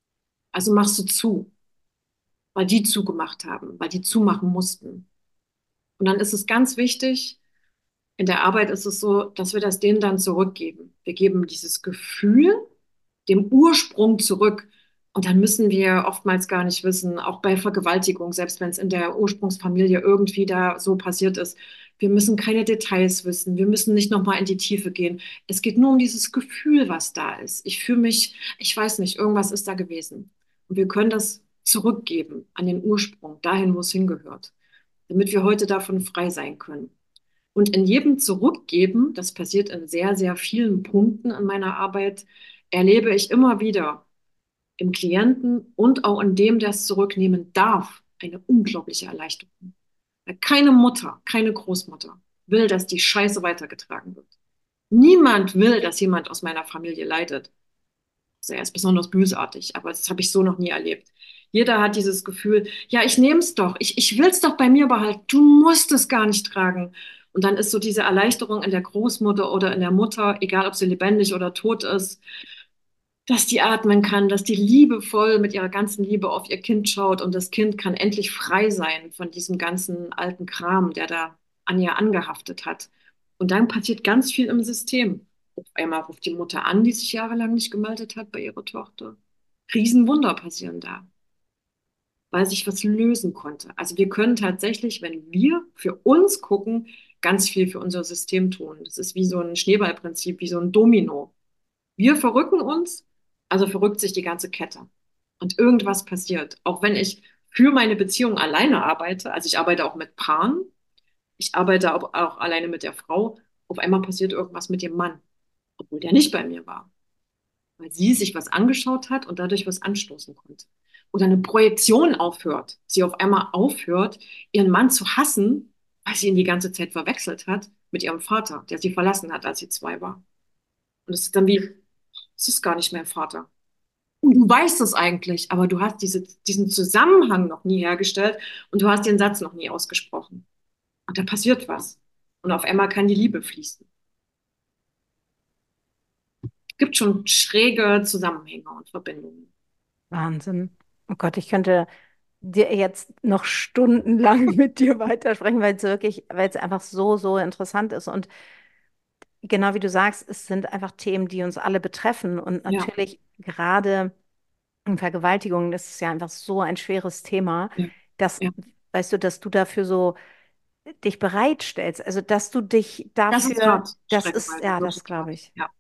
Also machst du zu, weil die zugemacht haben, weil die zumachen mussten. Und dann ist es ganz wichtig, in der Arbeit ist es so, dass wir das denen dann zurückgeben. Wir geben dieses Gefühl dem Ursprung zurück. Und dann müssen wir oftmals gar nicht wissen, auch bei Vergewaltigung, selbst wenn es in der Ursprungsfamilie irgendwie da so passiert ist. Wir müssen keine Details wissen. Wir müssen nicht nochmal in die Tiefe gehen. Es geht nur um dieses Gefühl, was da ist. Ich fühle mich, ich weiß nicht, irgendwas ist da gewesen. Und wir können das zurückgeben an den Ursprung, dahin, wo es hingehört, damit wir heute davon frei sein können. Und in jedem Zurückgeben, das passiert in sehr, sehr vielen Punkten in meiner Arbeit, erlebe ich immer wieder im Klienten und auch in dem, der es zurücknehmen darf, eine unglaubliche Erleichterung. Weil keine Mutter, keine Großmutter will, dass die Scheiße weitergetragen wird. Niemand will, dass jemand aus meiner Familie leidet. Also er ist besonders bösartig, aber das habe ich so noch nie erlebt. Jeder hat dieses Gefühl, ja, ich nehme es doch, ich, ich will es doch bei mir behalten, du musst es gar nicht tragen. Und dann ist so diese Erleichterung in der Großmutter oder in der Mutter, egal ob sie lebendig oder tot ist, dass die atmen kann, dass die liebevoll mit ihrer ganzen Liebe auf ihr Kind schaut und das Kind kann endlich frei sein von diesem ganzen alten Kram, der da an ihr angehaftet hat. Und dann passiert ganz viel im System. Auf einmal ruft die Mutter an, die sich jahrelang nicht gemeldet hat bei ihrer Tochter. Riesenwunder passieren da. weil sich was lösen konnte. Also wir können tatsächlich, wenn wir für uns gucken, ganz viel für unser System tun. Das ist wie so ein Schneeballprinzip, wie so ein Domino. Wir verrücken uns, also verrückt sich die ganze Kette. Und irgendwas passiert. Auch wenn ich für meine Beziehung alleine arbeite, also ich arbeite auch mit Paaren, ich arbeite auch, auch alleine mit der Frau, auf einmal passiert irgendwas mit dem Mann, obwohl der nicht bei mir war, weil sie sich was angeschaut hat und dadurch was anstoßen konnte. Oder eine Projektion aufhört. Sie auf einmal aufhört, ihren Mann zu hassen, weil sie ihn die ganze Zeit verwechselt hat mit ihrem Vater, der sie verlassen hat, als sie zwei war. Und es ist dann wie, es ist gar nicht mein Vater. Und du weißt es eigentlich, aber du hast diese, diesen Zusammenhang noch nie hergestellt und du hast den Satz noch nie ausgesprochen. Und da passiert was. Und auf einmal kann die Liebe fließen. Es gibt schon schräge Zusammenhänge und Verbindungen. Wahnsinn. Oh Gott, ich könnte dir jetzt noch stundenlang mit dir weitersprechen, weil es wirklich, weil es einfach so, so interessant ist. Und genau wie du sagst, es sind einfach Themen, die uns alle betreffen. Und Ja, natürlich gerade in Vergewaltigungen ist es ja einfach so ein schweres Thema, ja, dass, ja. weißt du, dass du dafür so dich bereitstellst. Also, dass du dich Das ist dafür, hart, das ist, streckenweise, ja, das wirklich glaube hart. ich. Ja.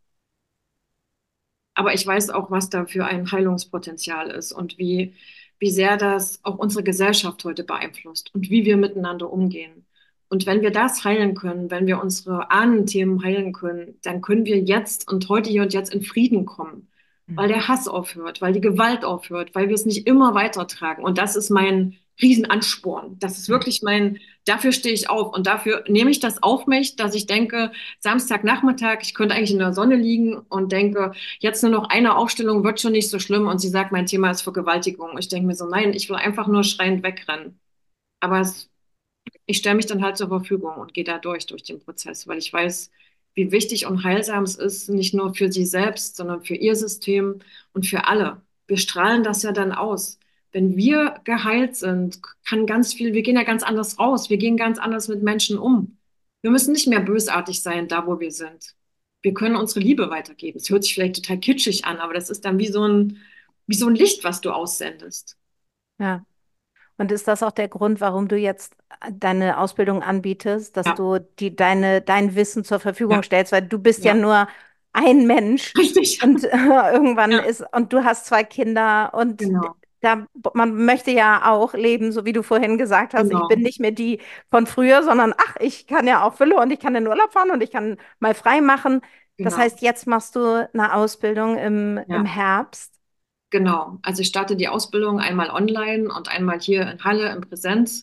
Aber ich weiß auch, was da für ein Heilungspotenzial ist und wie, wie sehr das auch unsere Gesellschaft heute beeinflusst und wie wir miteinander umgehen. Und wenn wir das heilen können, wenn wir unsere Ahnenthemen heilen können, dann können wir jetzt und heute hier und jetzt in Frieden kommen, weil der Hass aufhört, weil die Gewalt aufhört, weil wir es nicht immer weitertragen. Und das ist mein Riesenansporn. Das ist wirklich mein, dafür stehe ich auf und dafür nehme ich das auf mich, dass ich denke, Samstagnachmittag, ich könnte eigentlich in der Sonne liegen und denke, jetzt nur noch eine Aufstellung wird schon nicht so schlimm und sie sagt, mein Thema ist Vergewaltigung. Ich denke mir so, nein, ich will einfach nur schreiend wegrennen. Aber es, ich stelle mich dann halt zur Verfügung und gehe da durch, durch den Prozess, weil ich weiß, wie wichtig und heilsam es ist, nicht nur für sie selbst, sondern für ihr System und für alle. Wir strahlen das ja dann aus. Wenn wir geheilt sind, kann ganz viel, wir gehen ja ganz anders raus, wir gehen ganz anders mit Menschen um. Wir müssen nicht mehr bösartig sein, da wo wir sind. Wir können unsere Liebe weitergeben. Es hört sich vielleicht total kitschig an, aber das ist dann wie so ein, wie so ein Licht, was du aussendest. Ja. Und ist das auch der Grund, warum du jetzt deine Ausbildung anbietest, dass Ja, du die, deine, dein Wissen zur Verfügung ja, stellst? Weil du bist ja ja, nur ein Mensch richtig. und äh, irgendwann Ja, ist, und du hast zwei Kinder und genau, da, man möchte ja auch leben, so wie du vorhin gesagt hast, ich bin genau, nicht mehr die von früher, sondern ach, ich kann ja auch Fülle und ich kann in den Urlaub fahren und ich kann mal frei machen. Das genau. heißt, jetzt machst du eine Ausbildung im, im Ja, Herbst. genau. Also ich starte die Ausbildung einmal online und einmal hier in Halle in Präsenz.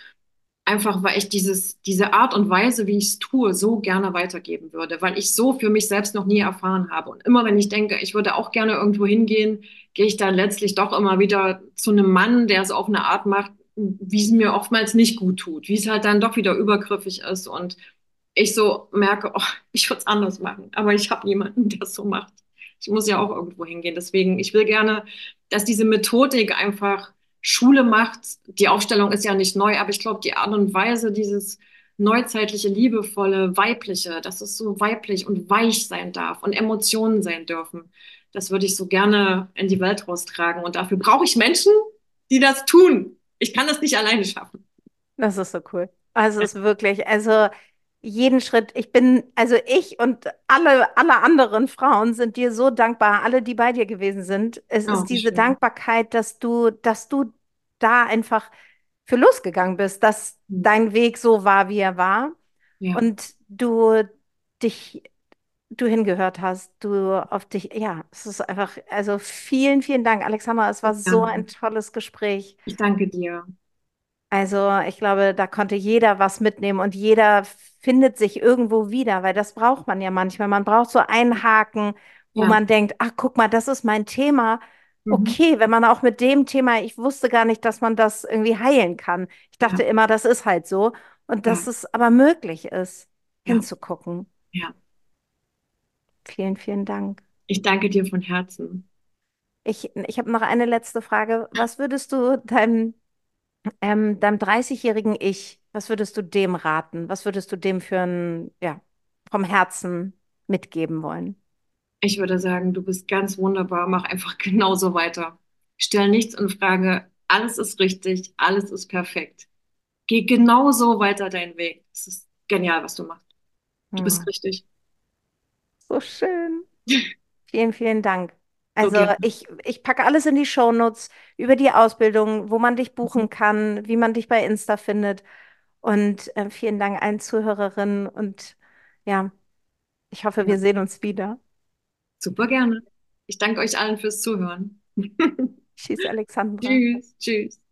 Einfach, weil ich dieses, diese Art und Weise, wie ich es tue, so gerne weitergeben würde, weil ich so für mich selbst noch nie erfahren habe. Und immer wenn ich denke, ich würde auch gerne irgendwo hingehen, gehe ich dann letztlich doch immer wieder zu einem Mann, der es auf eine Art macht, wie es mir oftmals nicht gut tut, wie es halt dann doch wieder übergriffig ist und ich so merke, oh, ich würde es anders machen, aber ich habe niemanden, der es so macht. Ich muss ja auch irgendwo hingehen. Deswegen, ich will gerne, dass diese Methodik einfach Schule macht. Die Aufstellung ist ja nicht neu, aber ich glaube, die Art und Weise, dieses neuzeitliche, liebevolle, weibliche, dass es so weiblich und weich sein darf und Emotionen sein dürfen, das würde ich so gerne in die Welt raustragen. Und dafür brauche ich Menschen, die das tun. Ich kann das nicht alleine schaffen. Das ist so cool. Also es ist wirklich, also jeden Schritt, ich bin, also ich und alle, alle anderen Frauen sind dir so dankbar, alle, die bei dir gewesen sind. Es Oh, ist wie diese schön. Dankbarkeit, dass du, dass du da einfach für losgegangen bist, dass dein Weg so war, wie er war Ja, und du dich, du hingehört hast, du auf dich, ja, es ist einfach, also vielen, vielen Dank, Alexandra, es war so gerne. ein tolles Gespräch. Ich danke dir. Also ich glaube, da konnte jeder was mitnehmen und jeder findet sich irgendwo wieder, weil das braucht man ja manchmal. Man braucht so einen Haken, wo Ja. man denkt, ach, guck mal, das ist mein Thema. Mhm. Okay, wenn man auch mit dem Thema, ich wusste gar nicht, dass man das irgendwie heilen kann. Ich dachte Ja, immer, das ist halt so. Und ja, dass es aber möglich ist, ja, hinzugucken. ja. Vielen, vielen Dank. Ich danke dir von Herzen. Ich, ich habe noch eine letzte Frage. Was würdest du deinem Ähm, deinem dreißig-jährigen Ich, was würdest du dem raten? Was würdest du dem für ein, ja, vom Herzen mitgeben wollen? Ich würde sagen, du bist ganz wunderbar. Mach einfach genauso weiter. Stell nichts in Frage. alles ist richtig, alles ist perfekt. Geh genauso weiter deinen Weg. Es ist genial, was du machst. Du bist Hm, richtig. so schön. Vielen, vielen Dank. So Also gerne. ich, ich packe alles in die Shownotes über die Ausbildung, wo man dich buchen kann, wie man dich bei Insta findet. Und äh, vielen Dank allen Zuhörerinnen und ja, ich hoffe, Ja, wir sehen uns wieder. super gerne. Ich danke euch allen fürs Zuhören. Tschüss, Alexandra. Tschüss, tschüss.